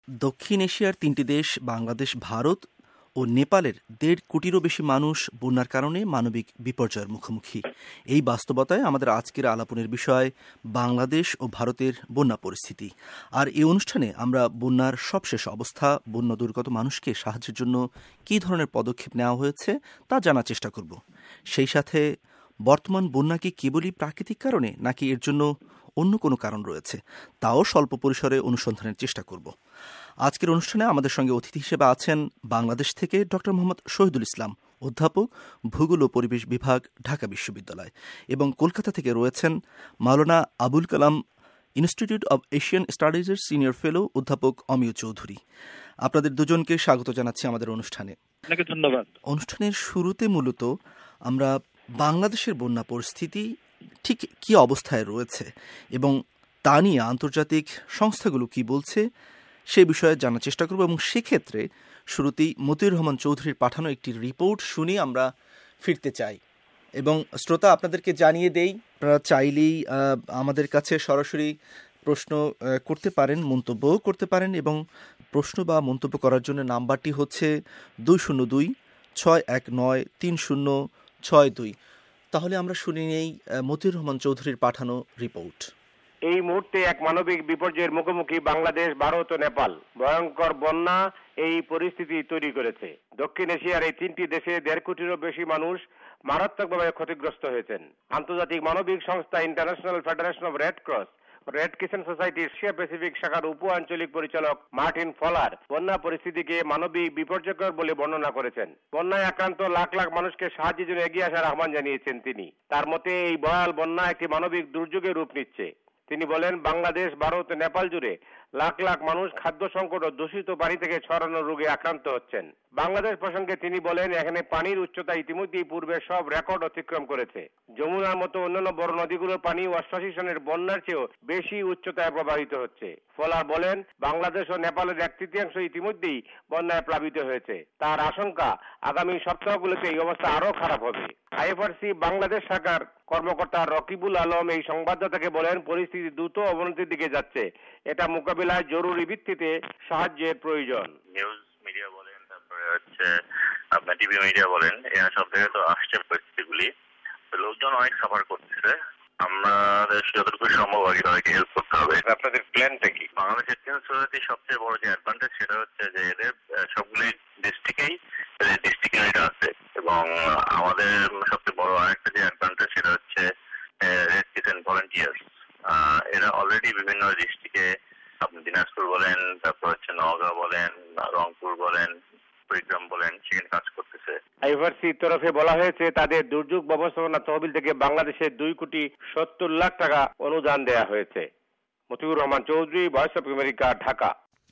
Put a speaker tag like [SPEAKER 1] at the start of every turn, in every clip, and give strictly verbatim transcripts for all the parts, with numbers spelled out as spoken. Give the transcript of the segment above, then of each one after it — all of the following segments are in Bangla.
[SPEAKER 1] দক্ষিণ এশিয়ার তিনটি দেশ বাংলাদেশ, ভারত ও নেপালের দেড় কোটিরও বেশি মানুষ বন্যার কারণে মানবিক বিপর্যয়ের মুখোমুখি। এই বাস্তবতায় আমাদের আজকের আলাপনের বিষয় বাংলাদেশ ও ভারতের বন্যা পরিস্থিতি। আর এই অনুষ্ঠানে আমরা বন্যার সবশেষ অবস্থা, বন্যা দুর্গত মানুষকে সাহায্যের জন্য কী ধরনের পদক্ষেপ নেওয়া হয়েছে তা জানার চেষ্টা করব। সেই সাথে বর্তমান বন্যা কি কেবলই প্রাকৃতিক কারণে নাকি এর জন্য অন্য কোনো কারণ রয়েছে তাও স্বল্প পরিসরে অনুসন্ধানের চেষ্টা করব। আজকের অনুষ্ঠানে আমাদের সঙ্গে অতিথি হিসেবে আছেন বাংলাদেশ থেকে ডক্টর মোহাম্মদ শহীদুল ইসলাম, অধ্যাপক, ভূগোল ও পরিবেশ বিভাগ, ঢাকা বিশ্ববিদ্যালয়, এবং কলকাতা থেকে রয়েছেন Maulana Abul Kalam institute of Asian স্টাডিজের সিনিয়র ফেলো অধ্যাপক অমিয় চৌধুরী। আপনাদের দুজনকে স্বাগত জানাচ্ছি আমাদের অনুষ্ঠানে।
[SPEAKER 2] আপনাকে ধন্যবাদ।
[SPEAKER 1] অনুষ্ঠানের শুরুতে মূলত আমরা বাংলাদেশের বন্যা পরিস্থিতি ঠিক কী অবস্থায় রয়েছে এবং তা নিয়ে আন্তর্জাতিক সংস্থাগুলো কি বলছে সে বিষয়ে জানার চেষ্টা করব, এবং সেক্ষেত্রে শুরুতেই মতিউর রহমান চৌধুরীর পাঠানো একটি রিপোর্ট শুনে আমরা ফিরতে চাই। এবং শ্রোতা, আপনাদেরকে জানিয়ে দেই, আপনারা চাইলেই আমাদের কাছে সরাসরি প্রশ্ন করতে পারেন, মন্তব্যও করতে পারেন, এবং প্রশ্ন বা মন্তব্য করার জন্য নাম্বারটি হচ্ছে দুই শূন্য দুই ছয় এক নয় তিন শূন্য ছয় দুই। তাহলে আমরা শুনে নেই মতিউর রহমান চৌধুরীর পাঠানো রিপোর্ট।
[SPEAKER 3] এই মুহূর্তে এক মানবিক বিপর্যয়ের মুখোমুখি বাংলাদেশ, ভারত ও নেপাল। ভয়ঙ্কর বন্যা এই পরিস্থিতি তৈরি করেছে। দক্ষিণ এশিয়ার এই তিনটি দেশে দেড় কোটিরও বেশি মানুষ মারাত্মকভাবে ক্ষতিগ্রস্ত হয়েছেন। আন্তর্জাতিক মানবিক সংস্থা international federation of red cross red crescent সোসাইটির এশিয়া প্যাসিফিক শাখার উপ আঞ্চলিক পরিচালক মার্টিন ফলার বন্যা পরিস্থিতিকে মানবিক বিপর্যয়কর বলে বর্ণনা করেছেন। বন্যায় আক্রান্ত লাখ লাখ মানুষকে সাহায্যের জন্য এগিয়ে আসার আহ্বান জানিয়েছেন তিনি। তার মতে এই ভয়াল বন্যা একটি মানবিক দুর্যোগের রূপ নিচ্ছে। তিনি বলেন, বাংলাদেশ, ভারত, নেপাল জুড়ে লাখ লাখ মানুষ খাদ্য সংকট ও দূষিত পানি থেকে ছড়ানো রোগে আক্রান্ত হচ্ছেন। বাংলাদেশ প্রসঙ্গে তিনি বলেন, এখানে পানির উচ্চতা ইতিমধ্যেই পূর্বে সব রেকর্ড অতিক্রম করেছে। যমুনার মতো অন্যান্য বড় নদীগুলোর পানি অষ্টাশি সনের বন্যার চেয়েও বেশি উচ্চতায় প্রবাহিত হচ্ছে। ফলার বলেন, বাংলাদেশ ও নেপালের এক তৃতীয়াংশ ইতিমধ্যেই বন্যায় প্লাবিত হয়েছে। তার আশঙ্কা আগামী সপ্তাহগুলোতে এই অবস্থা আরো খারাপ হবে। আইএফআরসি বাংলাদেশ শাখার কর্মকর্তা রকিবুল আলম এই সংবাদদাতাকে বলেন, পরিস্থিতি দ্রুত অবনতির দিকে যাচ্ছে। এটা মোকাবিলায় জরুরি ভিত্তিতে সাহায্যের প্রয়োজন।
[SPEAKER 4] নিউজ মিডিয়া বলেন, তারপরে হচ্ছে আপনার টিভি মিডিয়া বলেন, এরা সব থেকে তো আসছে পরিস্থিতিগুলি। লোকজন অনেক সাফার করতেছে। আমাদের যতটুকু সম্ভব আগে তাদেরকে হেল্প করতে হবে।
[SPEAKER 3] আপনাদের প্ল্যানটা কি?
[SPEAKER 4] বাংলাদেশের সোসাইটির সবচেয়ে বড় যে অ্যাডভান্টেজ সেটা হচ্ছে যে এদের সবগুলি ডিস্ট্রিক্টেই এদের ডিস্ট্রিক্ট ইউনিট আছে, এবং আমাদের সবচেয়ে বড় আরেকটা যে অ্যাডভান্টেজ সেটা হচ্ছে রেড ক্রিসেন্ট ভলান্টিয়ার্স। এরা অলরেডি বিভিন্ন ডিস্ট্রিক্টে, আপনি দিনাজপুর বলেন, তারপর হচ্ছে নওগাঁ বলেন, রংপুর বলেন, কুড়িগ্রাম বলেন, সেখানে কাজ করতেছে।
[SPEAKER 3] আইএফআরসির তরফে বলা হয়েছে তাদের দুর্যোগ ব্যবস্থাপনা তহবিল থেকে বাংলাদেশের দুই কোটি সত্তর লাখ টাকা অনুদান দেয়া হয়েছে। Motiur Rahman Chowdhury, voice of America, Dhaka.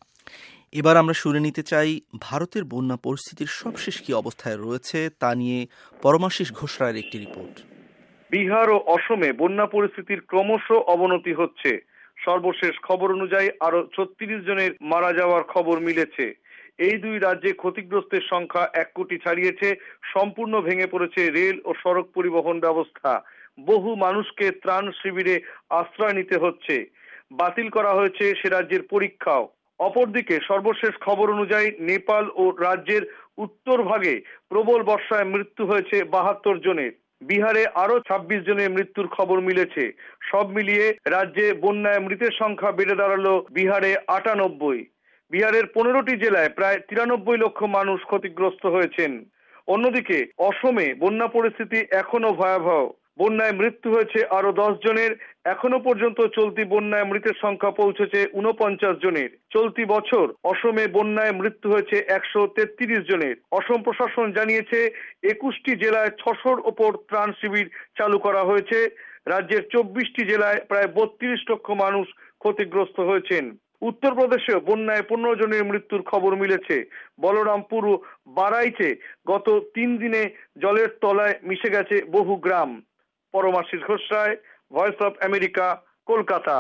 [SPEAKER 1] এবার আমরা শুনে নিতে চাই ভারতের বন্যা পরিস্থিতির সবশেষ কি অবস্থায় রয়েছে তা নিয়ে পরমাশিস ঘোষ রায়ের একটি রিপোর্ট।
[SPEAKER 5] বিহার ও অসমে বন্যা পরিস্থিতির ক্রমশ অবনতি হচ্ছে। সর্বশেষ খবর অনুযায়ী আরো ছত্রিশ জনের মারা যাওয়ার খবর মিলেছে। এই দুই রাজ্যে ক্ষতিগ্রস্তের সংখ্যা এক কোটি ছাড়িয়েছে। সম্পূর্ণ ভেঙে পড়েছে রেল ও সড়ক পরিবহন ব্যবস্থা। বহু মানুষকে ত্রাণ শিবিরে আশ্রয় নিতে হচ্ছে। বাতিল করা হয়েছে সে রাজ্যের পরীক্ষাও। অপরদিকে সর্বশেষ খবর অনুযায়ী নেপাল ও রাজ্যের উত্তর ভাগে প্রবল বর্ষায় মৃত্যু হয়েছে বাহাত্তর জনের। বিহারে আরো ছাব্বিশ জনের মৃত্যুর খবর মিলেছে। সব মিলিয়ে রাজ্যে বন্যায় মৃতের সংখ্যা বেড়ে দাঁড়ালো বিহারে আটানব্বই। বিহারের পনেরোটি জেলায় প্রায় তিরানব্বই লক্ষ মানুষ ক্ষতিগ্রস্ত হয়েছেন। অন্যদিকে অসমে বন্যা পরিস্থিতি এখনো ভয়াবহ। বন্যায় মৃত্যু হয়েছে আরো দশ জনের। এখনো পর্যন্ত চলতি বন্যায় মৃতের সংখ্যা পৌঁছেছে উনপঞ্চাশ জনের। চলতি বছর অসমে বন্যায় মৃত্যু হয়েছে একশো তেত্রিশ জনের। অসম প্রশাসন জানিয়েছে একুশটি জেলায় ছশোর ওপর ত্রাণ শিবির চালু করা হয়েছে। রাজ্যের চব্বিশটি জেলায় প্রায় বত্রিশ লক্ষ মানুষ ক্ষতিগ্রস্ত হয়েছেন। উত্তরপ্রদেশে বন্যায় পনেরো জনের মৃত্যুর খবর মিলেছে। বলরামপুর ও বারাইতে গত তিন দিনে জলের তলায় মিশে গেছে বহু গ্রাম। Paramashis Ghosh Roy, voice of America, Kolkata.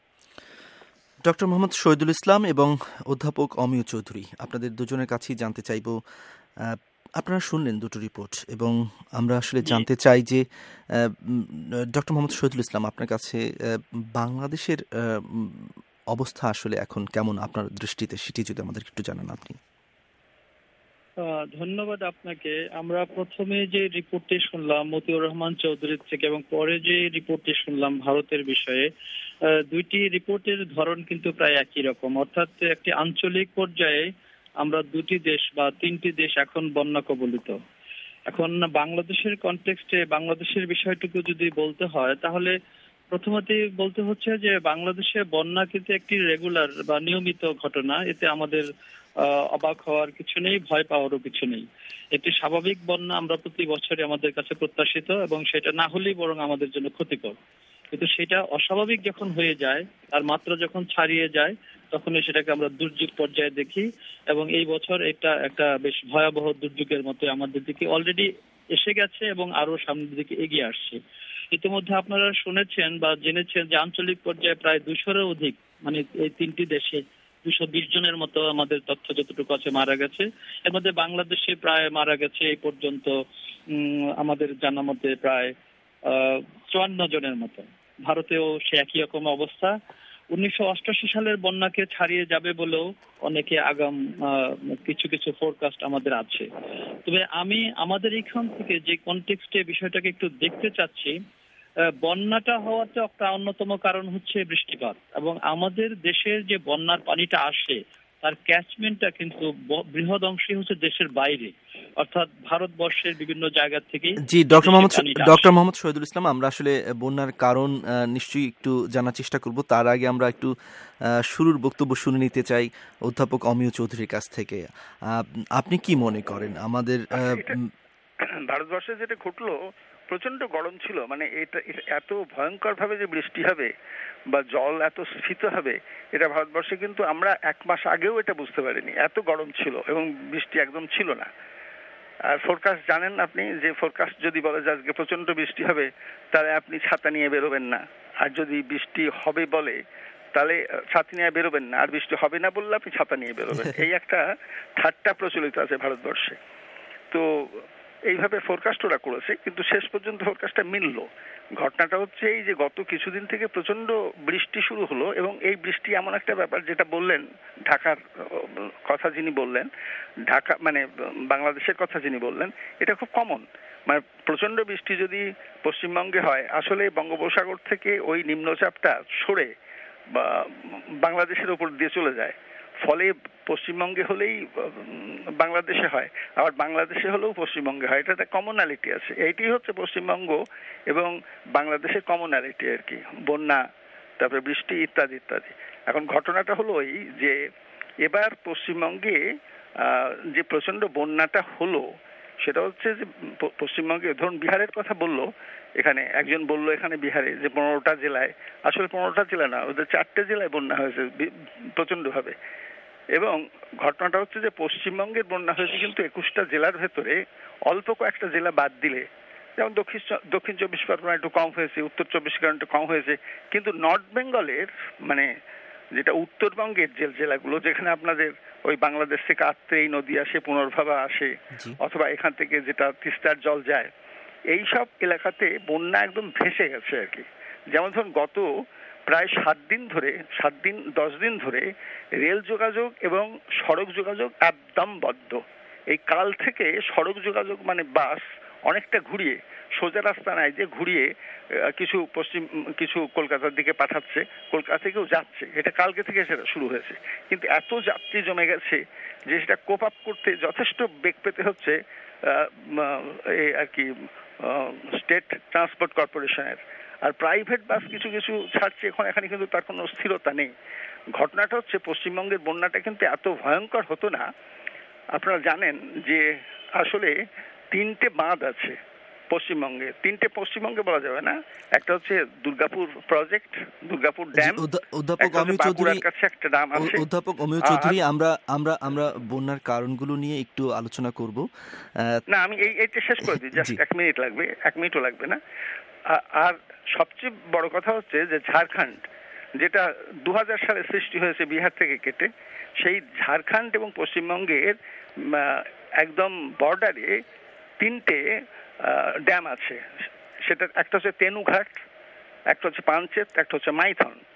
[SPEAKER 1] Doctor Mohammad Shahidul Islam এবং অধ্যাপক অমিয় চৌধুরী, আপনাদের দুজনের কাছেই জানতে চাইব, আপনারা শুনলেন দুটো রিপোর্ট এবং আমরা আসলে জানতে চাই যে ডক্টর মোহাম্মদ শহীদুল ইসলাম, আপনার কাছে বাংলাদেশের অবস্থা আসলে এখন কেমন আপনার দৃষ্টিতে, সেটি যদি আমাদের একটু জানান আপনি।
[SPEAKER 2] ধন্যবাদ আপনাকে। আমরা প্রথমে যে রিপোর্টটি শুনলাম মতিউর রহমান চৌধুরীর থেকে এবং পরে যে রিপোর্টটি শুনলাম ভারতের বিষয়ে, দুইটি রিপোর্টের ধরন কিন্তু প্রায় একই রকম, অর্থাৎ একটি আঞ্চলিক পর্যায়ে আমরা দুটি দেশ বা তিনটি দেশ এখন বন্যা কবলিত। এখন বাংলাদেশের কনটেক্সটে বাংলাদেশের বিষয়টুকু যদি বলতে হয় তাহলে প্রথমতই বলতে হচ্ছে যে বাংলাদেশে বন্যা কিন্তু একটি রেগুলার বা নিয়মিত ঘটনা, এতে আমাদের অবাক হওয়ার কিছু নেই, ভয় পাওয়ারও কিছু নেই। একটি স্বাভাবিক বন্যা আমরা প্রতি বছরই আমাদের কাছে প্রত্যাশিত এবং সেটা না হলেই বরং আমাদের জন্য ক্ষতিকর। কিন্তু সেটা অস্বাভাবিক যখন হয়ে যায়, তার মাত্রা যখন ছাড়িয়ে যায়, তখনই সেটাকে আমরা দুর্যোগ পর্যায়ে দেখি এবং এই বছর এটা একটা বেশ ভয়াবহ দুর্যোগের মতো আমাদের দিকে অলরেডি এসে গেছে এবং আরো সামনের দিকে এগিয়ে আসছে। ইতিমধ্যে আপনারা শুনেছেন বা জেনেছেন যে আঞ্চলিক পর্যায়ে প্রায় দুশোরও অধিক, মানে এই তিনটি দেশে দুশো বিশ জনের মতো আমাদের তথ্য যতটুকু আছে মারা গেছে। এর মধ্যে বাংলাদেশে প্রায় মারা গেছে এই পর্যন্ত আমাদের জানা মতে প্রায় আহ চুয়ান্ন জনের মতো। ভারতেও সে একই রকম অবস্থা। উনিশশো অষ্টাশি সালের বন্যাকে ছাড়িয়ে যাবে বলেও অনেকে আগাম কিছু কিছু ফোরকাস্ট আমাদের আছে। তবে আমি আমাদের এইখান থেকে যে কনটেক্সটে বিষয়টাকে একটু দেখতে চাচ্ছি, বন্যাটা হওয়াতে একটা অন্যতম কারণ হচ্ছে বৃষ্টিপাত এবং আমাদের দেশের যে বন্যার পানিটা আসে তার ক্যাচমেন্টটা কিন্তু বৃহৎ অংশই হচ্ছে দেশের বাইরে, অর্থাৎ ভারতবর্ষের বিভিন্ন জায়গা থেকে।
[SPEAKER 1] জি, ডক্টর মোহাম্মদ ডক্টর মোহাম্মদ শহীদুল ইসলাম, আমরা আসলে বন্যার কারণ নিশ্চয়ই একটু জানার চেষ্টা করব। তার আগে আমরা একটু শুরুর বক্তব্য শুনে নিতে চাই অধ্যাপক অমিয় চৌধুরীর কাছ থেকে। আপনি কি মনে করেন আমাদের
[SPEAKER 6] ভারতবর্ষে যেটা ঘটলো, প্রচন্ড গরম ছিল, মানে এটা এত ভয়ঙ্কর ভাবে যে বৃষ্টি হবে বা জল এত স্ফীত হবে এটা ভারতবর্ষে কিন্তু আমরা এক মাস আগেও এটা বুঝতে পারিনি। এত গরম ছিল এবং বৃষ্টি একদম ছিল না। আর ফোরকাস্ট জানেন আপনি, যে ফোরকাস্ট যদি বলে যে আজকে প্রচন্ড বৃষ্টি হবে তাহলে আপনি ছাতা নিয়ে বেরোবেন না, আর যদি বৃষ্টি হবে বলে তাহলে ছাতা নিয়ে বেরোবেন না, আর বৃষ্টি হবে না বললে আপনি ছাতা নিয়ে বেরোবেন। এই একটা ঠাট্টা প্রচলিত আছে ভারতবর্ষে। তো এইভাবে ফোরকাস্ট ওরা করেছে, কিন্তু শেষ পর্যন্ত ফোরকাস্টটা মিললো। ঘটনাটা হচ্ছে এই যে গত কিছুদিন থেকে প্রচন্ড বৃষ্টি শুরু হলো এবং এই বৃষ্টি এমন একটা ব্যাপার, যেটা বললেন ঢাকার কথা যিনি বললেন, ঢাকা মানে বাংলাদেশের কথা যিনি বললেন, এটা খুব কমন। মানে প্রচন্ড বৃষ্টি যদি পশ্চিমবঙ্গে হয়, আসলে বঙ্গোপসাগর থেকে ওই নিম্নচাপটা সরে বা বাংলাদেশের উপর দিয়ে চলে যায়, ফলে পশ্চিমবঙ্গে হলেই বাংলাদেশে হয়, আবার বাংলাদেশে হলেও পশ্চিমবঙ্গে হয়। এটা একটা কমনালিটি আছে। এইটি হচ্ছে পশ্চিমবঙ্গ এবং বাংলাদেশের কমনালিটি আর কি, বন্যা, তারপরে বৃষ্টি ইত্যাদি ইত্যাদি। এখন ঘটনাটা হলো এই যে এবার পশ্চিমবঙ্গে যে প্রচন্ড বন্যাটা হলো সেটা হচ্ছে যে পশ্চিমবঙ্গে, ধরুন বিহারের কথা বললো, এখানে একজন বললো এখানে বিহারে যে পনেরোটা জেলায়, আসলে পনেরোটা জেলা না, ওদের চারটে জেলায় বন্যা হয়েছে প্রচন্ড ভাবে। এবং ঘটনাটা হচ্ছে যে পশ্চিমবঙ্গের বন্যা হয়েছে কিন্তু একুশটা জেলার ভেতরে অল্প কয়েকটা জেলা বাদ দিলে, যেমন দক্ষিণ দক্ষিণ চব্বিশ পরগনা একটু কম হয়েছে, উত্তর চব্বিশ পরগনা একটু কম হয়েছে, কিন্তু নর্থ বেঙ্গলের মানে যেটা উত্তরবঙ্গের যে জেলাগুলো, যেখানে আপনাদের ওই বাংলাদেশ থেকে আত্রেই নদী আসে, পুনর্ভাবা আসে, অথবা এখান থেকে যেটা তিস্তার জল যায়, এই সব এলাকাতে বন্যা একদম ভেসে গেছে আর কি। যেমন ধরুন গত প্রায় সাত দিন ধরে সাত দিন দশ দিন ধরে রেল যোগাযোগ এবং সড়ক যোগাযোগ একদম বন্ধ। এই কাল থেকে সড়ক যোগাযোগ মানে বাস অনেকটা ঘুরিয়ে, সোজা রাস্তা নাই যে ঘুরিয়ে কিছু পশ্চিম কিছু কলকাতার দিকে পাঠাচ্ছে, কলকাতা থেকেও যাচ্ছে, এটা কালকে থেকে সেটা শুরু হয়েছে। কিন্তু এত যাত্রী জমে গেছে যে সেটা কোপ আপ করতে যথেষ্ট বেগ পেতে হচ্ছে আর কি স্টেট ট্রান্সপোর্ট কর্পোরেশনের। আর প্রাইভেট বাস কিছু কিছু ছাড়ছে এখন, এখানে কিন্তু তার কোনো স্থিরতা নেই। ঘটনাটা হচ্ছে পশ্চিমবঙ্গের বন্যাটা কিন্তু এত ভয়ঙ্কর হতো না। আপনারা জানেন যে আসলে তিনটে বাঁধ আছে পশ্চিমবঙ্গে, তিনটে পশ্চিমবঙ্গে বলা যাবে না, একটা হচ্ছে দুর্গাপুর প্রজেক্ট, দুর্গাপুর ড্যাম,
[SPEAKER 1] অধ্যাপক অমিয় চৌধুরী
[SPEAKER 6] কাছে একটা ড্যাম আছে।
[SPEAKER 1] অধ্যাপক অমিয় চৌধুরী, আমরা আমরা আমরা বন্যার কারণগুলো নিয়ে একটু আলোচনা করব।
[SPEAKER 6] না আমি এই এইটা শেষ করে দিই, জাস্ট এক মিনিট লাগবে, এক মিনিটও লাগবে না। আর সবচেয়ে বড় কথা হচ্ছে যে ঝাড়খণ্ড, যেটা দু হাজার সালে সৃষ্টি হয়েছে বিহার থেকে কেটে, সেই ঝাড়খণ্ড এবং পশ্চিমবঙ্গের একদম বর্ডারে তিনটে ড্যাম আছে। সেটা একটা হচ্ছে তেনুঘাট, একটা হচ্ছে পাঞ্চেত, একটা হচ্ছে মাইথন।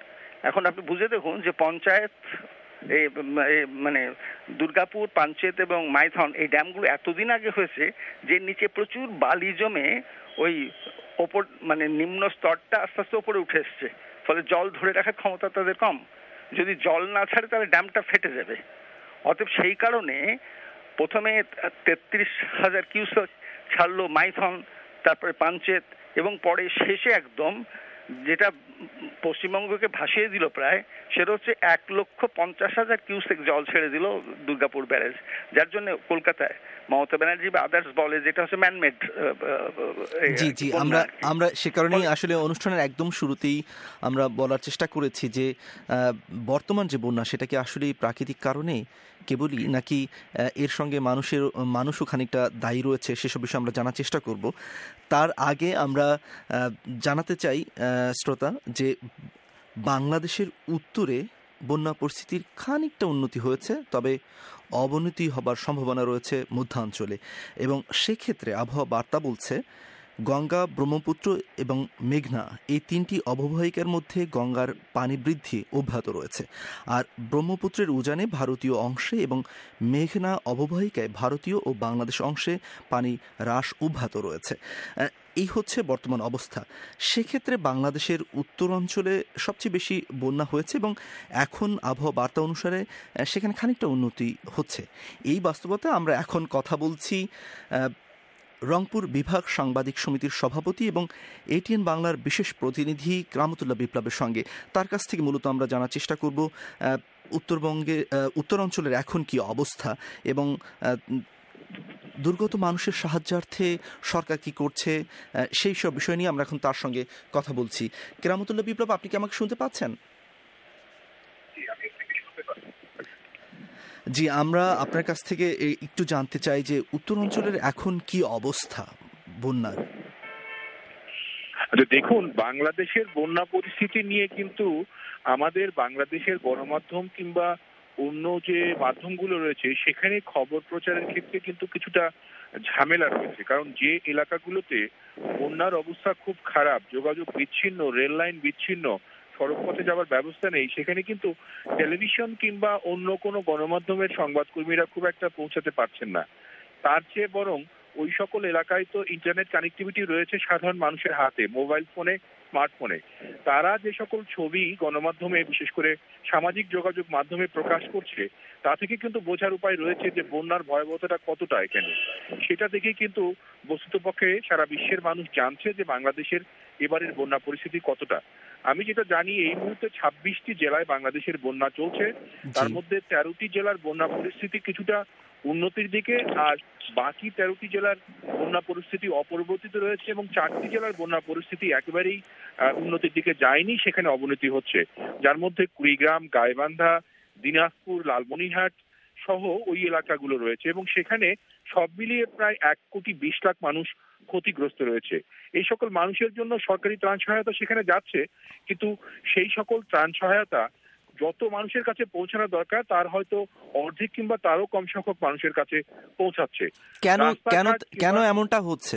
[SPEAKER 6] এখন আপনি বুঝে দেখুন যে পঞ্চায়েত এই মানে দুর্গাপুর, পাঞ্চেত এবং মাইথন এই ড্যামগুলো এতদিন আগে হয়েছে যে নিচে প্রচুর বালি জমে ওই ওপর মানে নিম্ন স্তরটা আস্তে আস্তে ওপরে উঠে এসছে, ফলে জল ধরে রাখার ক্ষমতা তাদের কম। যদি জল না ছাড়ে তাহলে ড্যামটা ফেটে যাবে। অতএব সেই কারণে প্রথমে তেত্রিশ হাজার কিউসেক ছাড়লো মাইথন, তারপরে পাঞ্চেত, এবং পরে শেষে একদম যেটা পশ্চিমবঙ্গকে ভাসিয়ে দিল প্রায়, সেটা হচ্ছে এক লক্ষ পঞ্চাশ হাজার কিউসেক জল ছেড়ে দিল দুর্গাপুর ব্যারেজ, যার জন্য কলকাতায় মমতা ব্যানার্জি বা আদার্স বলে যেটা হচ্ছে ম্যানমেড।
[SPEAKER 1] জি জি আমরা আমরা সে কারণেই আসলে অনুষ্ঠানের একদম শুরুতেই আমরা বলার চেষ্টা করেছি যে বর্তমান যে বন্যা সেটা কি আসলে প্রাকৃতিক কারণে কেবলই, নাকি এর সঙ্গে মানুষের মানুষও খানিকটা দায়ী রয়েছে, সেসব বিষয়ে আমরা জানার চেষ্টা করব। তার আগে আমরা জানাতে চাই শ্রোতা যে বাংলাদেশের উত্তরে বন্যা পরিস্থিতির খানিকটা উন্নতি হয়েছে, তবে অবনতি হবার সম্ভাবনা রয়েছে মধ্যাঞ্চলে, এবং সেক্ষেত্রে আবহাওয়া বার্তা বলছে গঙ্গা, ব্রহ্মপুত্র এবং মেঘনা এই তিনটি অববাহিকার মধ্যে গঙ্গার পানি বৃদ্ধি অব্যাহত রয়েছে, আর ব্রহ্মপুত্রের উজানে ভারতীয় অংশে এবং মেঘনা অববাহিকায় ভারতীয় ও বাংলাদেশ অংশে পানি হ্রাস অব্যাহত রয়েছে। এই হচ্ছে বর্তমান অবস্থা। সেক্ষেত্রে বাংলাদেশের উত্তরাঞ্চলে সবচেয়ে বেশি বন্যা হয়েছে এবং এখন আবহাওয়া বার্তা অনুসারে সেখানে খানিকটা উন্নতি হচ্ছে। এই বাস্তবতায় আমরা এখন কথা বলছি রংপুর বিভাগ সাংবাদিক সমিতির সভাপতি এবং এটিএন বাংলার বিশেষ প্রতিনিধি কেরামতুল্লাহ বিপ্লবের সঙ্গে। তার কাছ থেকে মূলত আমরা জানার চেষ্টা করব উত্তরবঙ্গে উত্তরাঞ্চলের এখন কি অবস্থা এবং দুর্গত মানুষের সাহায্যার্থে সরকার কি করছে, সেই সব বিষয় নিয়ে আমরা এখন তার সঙ্গে কথা বলছি। কেরামতুল্লাহ বিপ্লব, আপনি কি আমাকে শুনতে পাচ্ছেন? জি, আমরা আপনার কাছ থেকে একটু জানতে চাই যে উত্তরাঞ্চলের এখন কি অবস্থা বন্যার।
[SPEAKER 7] দেখুন, বাংলাদেশের বন্যা পরিস্থিতি নিয়ে কিন্তু আমাদের বাংলাদেশের গণমাধ্যম কিংবা অন্য যে মাধ্যমগুলো রয়েছে সেখানে খবর প্রচারের ক্ষেত্রে কিন্তু কিছুটা ঝামেলা রয়েছে, কারণ যে এলাকাগুলোতে বন্যার অবস্থা খুব খারাপ, যোগাযোগ বিচ্ছিন্ন, রেল লাইন বিচ্ছিন্ন, সড়ক পথে যাওয়ার ব্যবস্থা নেই, সেখানে কিন্তু টেলিভিশন কিংবা অন্য কোনো গণমাধ্যমের সংবাদকর্মীরা খুব একটা পৌঁছাতে পারছেন না। তার চেয়ে বরং ওই সকল এলাকায় তো ইন্টারনেট কানেক্টিভিটি রয়েছে সাধারণ মানুষের হাতে, মোবাইল ফোনে, স্মার্টফোনে। তারা যে সকল ছবি গণমাধ্যমে, বিশেষ করে সামাজিক যোগাযোগ মাধ্যমে প্রকাশ করছে, তা থেকে কিন্তু বোঝার উপায় রয়েছে যে বন্যার ভয়াবহতাটা কতটা এখানে। সেটা দেখেই কিন্তু বস্তুতপক্ষে সারা বিশ্বের মানুষ জানছে যে বাংলাদেশের এবারের বন্যা পরিস্থিতি কতটা। আমি যেটা জানি, এই মুহূর্তে ছাব্বিশটি জেলায় বাংলাদেশের বন্যা চলছে, তার মধ্যে তেরোটি জেলার বন্যা পরিস্থিতি কিছুটা উন্নতির দিকে, আর বাকি তেরোটি জেলার বন্যা পরিস্থিতি অপরিবর্তিত রয়েছে এবং চারটি জেলার বন্যা পরিস্থিতি একেবারেই উন্নতির দিকে যায়নি, সেখানে অবনতি হচ্ছে, যার মধ্যে কুড়িগ্রাম, গাইবান্ধা, দিনাজপুর, লালমনিরহাট সহ ওই এলাকাগুলো রয়েছে এবং সেখানে সব মিলিয়ে প্রায় এক কোটি বিশ লাখ মানুষ ক্ষতিগ্রস্ত রয়েছে। এই সকল মানুষের জন্য সরকারি ত্রাণ সহায়তা সেখানে যাচ্ছে, কিন্তু সেই সকল ত্রাণ সহায়তা যত মানুষের কাছে পৌঁছানো দরকার তার হয়তো অর্ধেক কিংবা তারও কম সংখ্যক মানুষের কাছে পৌঁছাচ্ছে।
[SPEAKER 1] কেন কেন কেন এমনটা হচ্ছে?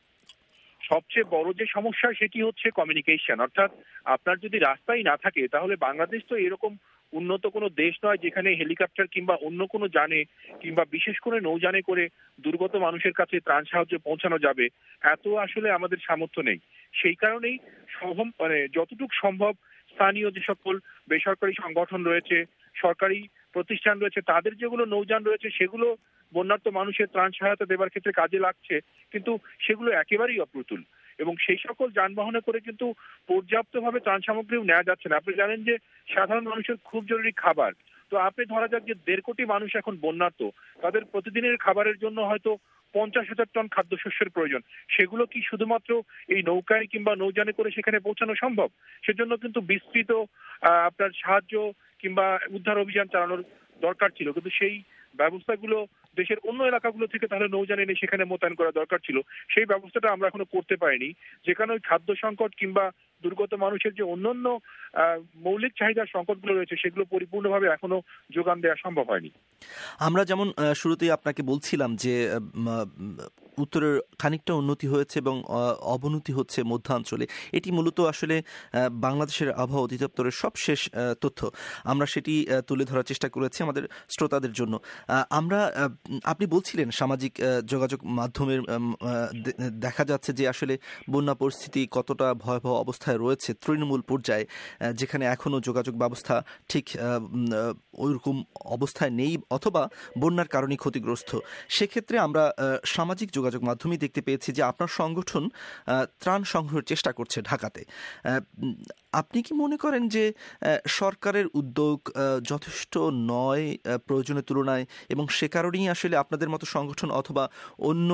[SPEAKER 7] সবচেয়ে বড় যে সমস্যা সেটি হচ্ছে কমিউনিকেশন, অর্থাৎ আপনার যদি রাস্তাই না থাকে তাহলে বাংলাদেশ তো এরকম উন্নত কোনো দেশ নয় যেখানে হেলিকপ্টার কিংবা অন্য কোনো যানে কিংবা বিশেষ করে নৌযানে করে দুর্গত মানুষের কাছে ত্রাণ সাহায্য পৌঁছানো যাবে, এত আসলে আমাদের সামর্থ্য নেই। সেই কারণেই মানে যতটুকু সম্ভব স্থানীয় যে সকল বেসরকারি সংগঠন রয়েছে, সরকারি প্রতিষ্ঠান রয়েছে, তাদের যেগুলো নৌযান রয়েছে সেগুলো বন্যার্ত মানুষের ত্রাণ সহায়তা দেবার ক্ষেত্রে কাজে লাগছে, কিন্তু সেগুলো একেবারেই অপ্রতুল এবং সেই সকল যানবাহনে করে কিন্তু পর্যাপ্তভাবে ত্রাণ সামগ্রীও নেওয়া যাচ্ছে না। আপনি জানেন যে সাধারণ মানুষের খুব জরুরি খাবার, তো আপনি ধরা যাক যে দেড় কোটি মানুষ এখন বন্যার্ত, তাদের প্রতিদিনের খাবারের জন্য হয়তো পঞ্চাশ হাজার টন খাদ্যশস্যের প্রয়োজন, সেগুলো কি শুধুমাত্র এই নৌকায় কিংবা নৌযানে করে সেখানে পৌঁছানো সম্ভব? সেজন্য কিন্তু বিস্তৃত আপনার সাহায্য কিংবা উদ্ধার অভিযান চালানোর দরকার ছিল, কিন্তু সেই ব্যবস্থাগুলো দেশের অন্য এলাকাগুলো থেকে তাহলে নৌযান এনে সেখানে মোতায়েন করা দরকার ছিল, সেই ব্যবস্থাটা আমরা এখনো করতে পারিনি, যেখানে ওই খাদ্য সংকট কিংবা দুর্গত মানুষের যে অন্যান্য মৌলিক চাহিদার সংকটগুলো রয়েছে সেগুলো পরিপূর্ণভাবে এখনো যোগান দেওয়া সম্ভব হয়নি।
[SPEAKER 1] আমরা যেমন শুরুতেই আপনাকে বলছিলাম যে উত্তরের খানিকটা উন্নতি হয়েছে এবং অবনতি হচ্ছে মধ্যাঞ্চলে। এটি মূলত আসলে বাংলাদেশের আবহাওয়া অধিদপ্তরের সবশেষ তথ্য। আমরা সেটি তুলে ধরার চেষ্টা করেছি আমাদের শ্রোতাদের জন্য। আমরা আপনি বলছিলেন সামাজিক যোগাযোগ মাধ্যমের দেখা যাচ্ছে যে আসলে বন্যা পরিস্থিতি কতটা ভয়াবহ অবস্থায় রয়েছে তৃণমূল পর্যায়ে, যেখানে এখনও যোগাযোগ ব্যবস্থা ঠিক ওইরকম অবস্থায় নেই অথবা বন্যার কারণে ক্ষতিগ্রস্ত। সেক্ষেত্রে আমরা সামাজিক যোগাযোগ মাধ্যমেই দেখতে পেয়েছি যে আপনার সংগঠন ত্রাণ সংগ্রহের চেষ্টা করছে ঢাকাতে। আপনি কি মনে করেন যে সরকারের উদ্যোগ যথেষ্ট নয় প্রয়োজনের তুলনায়, এবং সে কারণেই আসলে আপনাদের মতো সংগঠন অথবা অন্য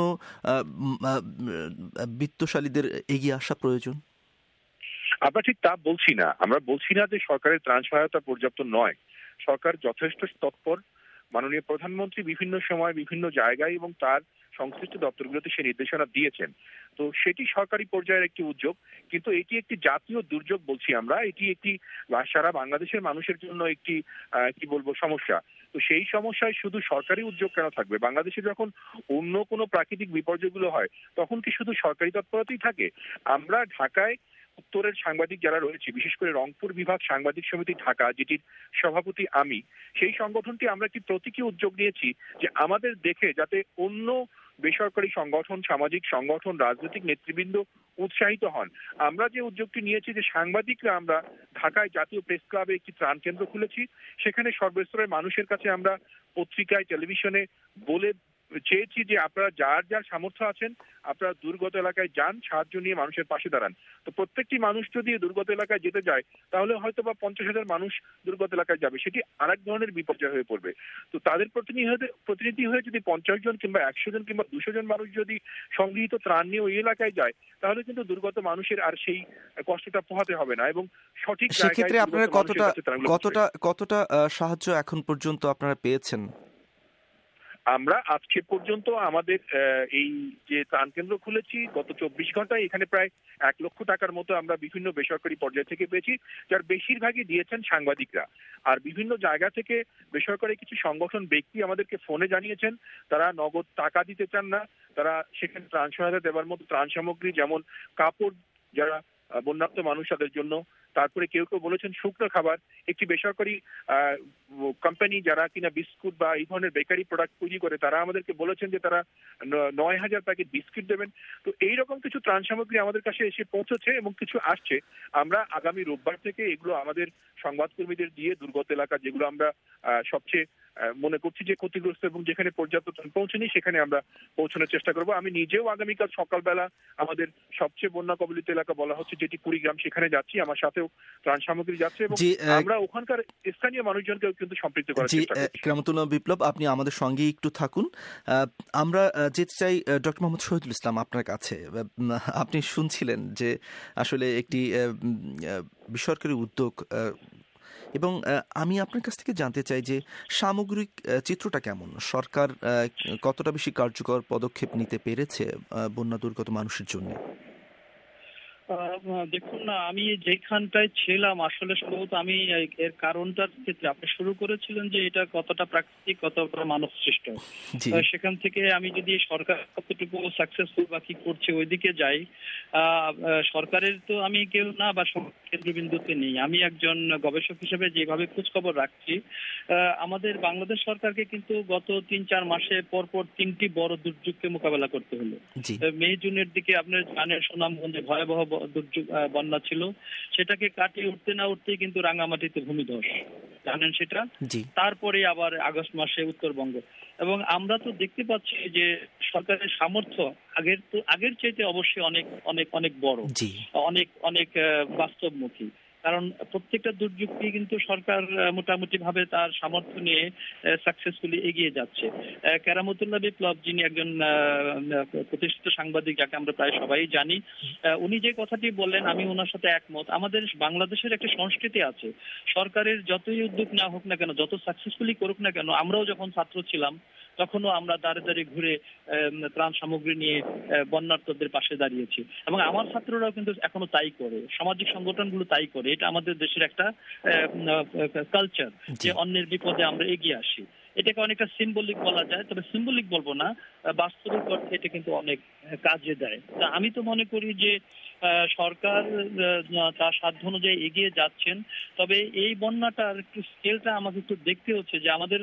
[SPEAKER 1] বিত্তশালীদের এগিয়ে আসা প্রয়োজন?
[SPEAKER 7] আমরা ঠিক তা বলছি না। আমরা বলছি না যে সরকারের ত্রাণ সহায়তা পর্যাপ্ত নয়। সরকার যথেষ্ট তৎপর। মাননীয় প্রধানমন্ত্রী বিভিন্ন সময় বিভিন্ন জায়গায় এবং তার সংশ্লিষ্ট দপ্তরগুলোতে সে নির্দেশনা দিয়েছেন। তো সেটি সরকারি পর্যায়ের একটি উদ্যোগ, কিন্তু এটি একটি জাতীয় দুর্যোগ বলছি আমরা। এটি একটি সারা বাংলাদেশের মানুষের জন্য একটি কি বলবো সমস্যা। তো সেই সমস্যায় শুধু সরকারি উদ্যোগ কেন থাকবে? বাংলাদেশে যখন অন্য কোনো প্রাকৃতিক বিপর্যয়গুলো হয় তখন কি শুধু সরকারি তৎপরতাই থাকে? আমরা ঢাকায় উত্তরের সাংবাদিক যারা রয়েছে, বিশেষ করে রংপুর বিভাগ সাংবাদিক সমিতি ঢাকা, যেটির সভাপতি আমি, সেই সংগঠনটি আমরা একটি প্রতীকী উদ্যোগ নিয়েছি যে আমাদের দেখে যাতে অন্য বেসরকারি সংগঠন, সামাজিক সংগঠন, রাজনৈতিক নেতৃবৃন্দ উৎসাহিত হন। আমরা যে উদ্যোগটি নিয়েছি যে সাংবাদিকরা আমরা ঢাকায় জাতীয় প্রেস ক্লাবে একটি ত্রাণ কেন্দ্র খুলেছি। সেখানে সর্বস্তরের মানুষের কাছে আমরা পত্রিকায়, টেলিভিশনে বলে চেয়েছি যে আপনারা যার যার সামর্থ্য আছেন আপনারা দুর্গত এলাকায় যান, সাহায্য নিয়ে মানুষের পাশে দাঁড়ান। তো প্রত্যেকটি মানুষ যদি দুর্গত এলাকায় যেতে যায় তাহলে হয়তো বা পঞ্চাশ হাজার মানুষ দুর্গত এলাকায় যাবে, সেটি আরেক ধরনের বিপর্যয় হয়ে পড়বে। তো তাদের প্রতিনিধি প্রতিনিধি হয়ে যদি পঞ্চাশ জন কিংবা একশো জন কিংবা দুশো জন মানুষ যদি সংগৃহীত ত্রাণ নিয়ে ওই এলাকায় যায় তাহলে কিন্তু দুর্গত মানুষের আর সেই কষ্টটা পোহাতে হবে না এবং সঠিক জায়গায়।
[SPEAKER 1] সেক্ষেত্রে আপনারা কতটা কতটা কতটা সাহায্য এখন পর্যন্ত আপনারা পেয়েছেন?
[SPEAKER 7] আমরা আজকে পর্যন্ত আমাদের এই যে ত্রাণ কেন্দ্র খুলেছি গত চব্বিশ ঘন্টায় এখানে প্রায় এক লক্ষ টাকার মতো আমরা বিভিন্ন বেসরকারি পর্যায় থেকে পেয়েছি, যার বেশিরভাগই দিয়েছেন সাংবাদিকরা। আর বিভিন্ন জায়গা থেকে বেসরকারি কিছু সংগঠন, ব্যক্তি আমাদেরকে ফোনে জানিয়েছেন তারা নগদ টাকা দিতে চান না, তারা সেখানে ত্রাণ সহায়তা দেওয়ার মতো ত্রাণ সামগ্রী যেমন কাপড় যারা বন্যার্ত মানুষ তাদের জন্য, তারপরে কেউ কেউ বলেছেন শুকনো খাবার। একটি বেসরকারি কোম্পানি যারা কিনা বিস্কুট বা এই ধরনের বেকারি প্রোডাক্ট তৈরি করে তারা আমাদেরকে বলেছেন যে তারা নয় হাজার প্যাকেট বিস্কিট দেবেন। তো এইরকম কিছু ত্রাণ সামগ্রী আমাদের কাছে এসে পৌঁছেছে এবং কিছু আসছে। আমরা আগামী রোববার থেকে এগুলো আমাদের সংবাদকর্মীদের দিয়ে দুর্গত এলাকা যেগুলো আমরা সবচেয়ে মনে করছি যে ক্ষতিগ্রস্ত এবং যেখানে পর্যাপ্ত ত্রাণ পৌঁছেনি সেখানে আমরা পৌঁছানোর চেষ্টা করবো। আমি নিজেও আগামীকাল সকালবেলা আমাদের সবচেয়ে বন্যা কবলিত এলাকা বলা হচ্ছে যেটি কুড়িগ্রাম, সেখানে যাচ্ছি। আমার সাথেও ত্রাণ সামগ্রী যাচ্ছে এবং আমরা ওখানকার স্থানীয় মানুষজনকেও কিন্তু সম্পৃক্ত করার চেষ্টা করছি।
[SPEAKER 1] কেরামতুল্লাহ বিপ্লব, আপনি আমাদের সঙ্গে একটু থাকুন। আমরা যেতে চাই ডক্টর মোহাম্মদ শহীদুল ইসলাম আপনার কাছে। আপনি শুনছিলেন যে আসলে একটি বেসরকারি উদ্যোগ, এবং আমি আপনার কাছ থেকে জানতে চাই যে সামগ্রিক চিত্রটা কেমন? সরকার কতটা বেশি কার্যকর পদক্ষেপ নিতে পেরেছে বন্যা দুর্গত মানুষের জন্য?
[SPEAKER 2] দেখুন না, আমি যেখানটায় ছিলাম আসলে সম্ভবত আমি এর কারণটার ক্ষেত্রে আপনি শুরু করেছিলেন যে এটা কতটা প্রাকৃতিক কতটা মানব সৃষ্ট। সেখান থেকে আমি যদি সরকার কতটুকু সাকসেসফুল বা কি করছে ওইদিকে যাই, সরকারের তো আমি কেউ না বা কেন্দ্রবিন্দুতে নেই। আমি একজন গবেষক হিসেবে যেভাবে খোঁজখবর রাখছি, আমাদের বাংলাদেশ সরকারকে কিন্তু গত তিন চার মাসে পরপর তিনটি বড় দুর্যোগকে মোকাবেলা করতে হলো। মে জুনের দিকে আপনার জানেন সুনামগঞ্জে ভয়াবহ দুর্যোগ বন্যা ছিল, সেটাকে কাটিয়ে উঠতে না উঠতেই কিন্তু রাঙ্গামাটিতে ভূমিধস, জানেন সেটা। তারপরে আবার আগস্ট মাসে উত্তরবঙ্গ, এবং আমরা তো দেখতে পাচ্ছি যে সরকারের সামর্থ্য আগের তো আগের চাইতে অবশ্যই অনেক অনেক অনেক বড়, অনেক অনেক বাস্তবমুখী। কারণ প্রত্যেকটা দুর্যোগকে কিন্তু সরকার মোটামুটি ভাবে তার সামর্থ্য নিয়ে সাকসেসফুলি এগিয়ে যাচ্ছে। কেরামতুল্লাহ বিপ্লব, যিনি একজন প্রতিষ্ঠিত সাংবাদিক যাকে আমরা প্রায় সবাই জানি, উনি যে কথাটি বললেন আমি ওনার সাথে একমত। আমাদের বাংলাদেশের একটা সংস্কৃতি আছে, সরকারের যতই উদ্যোগ না হোক না কেন, যত সাকসেসফুলি করুক না কেন, আমরাও যখন ছাত্র ছিলাম তখনও আমরা দাঁড়ে দাঁড়িয়ে ঘুরে ত্রাণ সামগ্রী নিয়ে বন্যার্তদের পাশে দাঁড়িয়েছি, এবং আমার ছাত্ররাও কিন্তু এখনো তাই করে, সামাজিক সংগঠনগুলো তাই করে। এটা আমাদের দেশের একটা কালচার যে অন্যের বিপদে আমরা এগিয়ে আসি। এটাকে অনেকটা সিম্বলিক বলা যায়, তবে সিম্বলিক বলবো না, বাস্তবিক অর্থে এটা কিন্তু অনেক কাজে দেয়। তা আমি তো মনে করি যে সরকার তার সাধ্য অনুযায়ী এগিয়ে যাচ্ছেন, তবে এই বন্যাটার একটু স্কেলটা আমাকে একটু দেখতে হচ্ছে যে আমাদের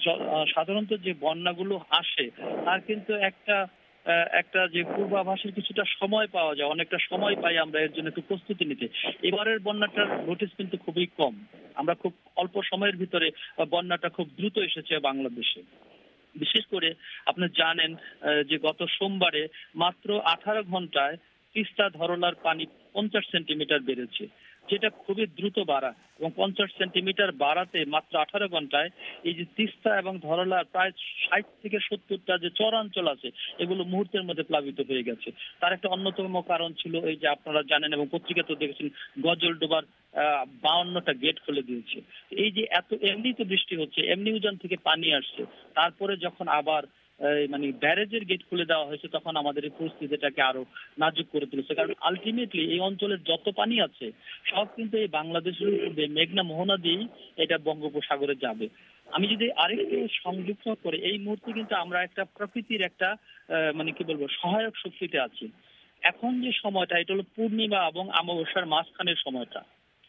[SPEAKER 2] সাধারণত যে বন্যাগুলো আসে তার কিন্তু একটা একটা যে পূর্বাভাসের কিছুটা সময় পাওয়া যায়, অনেকটা সময় পাই আমরা এর জন্য একটু প্রস্তুতি নিতে। এবারের বন্যাটার নোটিস কিন্তু খুবই কম, আমরা খুব অল্প সময়ের ভিতরে বন্যাটা খুব দ্রুত এসেছে বাংলাদেশে। বিশেষ করে আপনি জানেন যে গত সোমবারে মাত্র আঠারো ঘন্টায় তিস্তা ধরলার পানি পঞ্চাশ সেন্টিমিটার বেড়েছে, যেটা খুবই দ্রুত বাড়া, এবং পঞ্চাশ সেন্টিমিটার বাড়াতে মাত্র আঠারো ঘন্টায় এই যে তিস্তা এবং ধরলার প্রায় ষাট থেকে সত্তরটা যে চরাঞ্চল আছে এগুলো মুহূর্তের মধ্যে প্লাবিত হয়ে গেছে। তার একটা অন্যতম কারণ ছিল এই যে আপনারা জানেন এবং পত্রিকাতে দেখেছেন গজলডোবার আহ বাউন্নটা গেট খুলে দিয়েছে। এই যে এত এমনি তো বৃষ্টি হচ্ছে, এমনি উজান থেকে পানি আসছে, তারপরে যখন আবার মানে ব্যারেজের গেট খুলে দেওয়া হয়েছে তখন আমাদের এই পরিস্থিতিটাকে আরো নাজুক করে তুলেছে। কারণ আলটিমেটলি এই অঞ্চলের যত পানি আছে সব কিন্তু এই বাংলাদেশের উপরে মেঘনা মোহনা দিয়েই এটা বঙ্গোপসাগরে যাবে। আমি যদি আরেকটু সংযুক্ত করে, এই মুহূর্তে কিন্তু আমরা একটা প্রকৃতির একটা মানে কি বলবো সহায়ক শক্তিতে আছি। এখন যে সময়টা এটা হলো পূর্ণিমা এবং অমাবস্যার মাঝখানের সময়টা,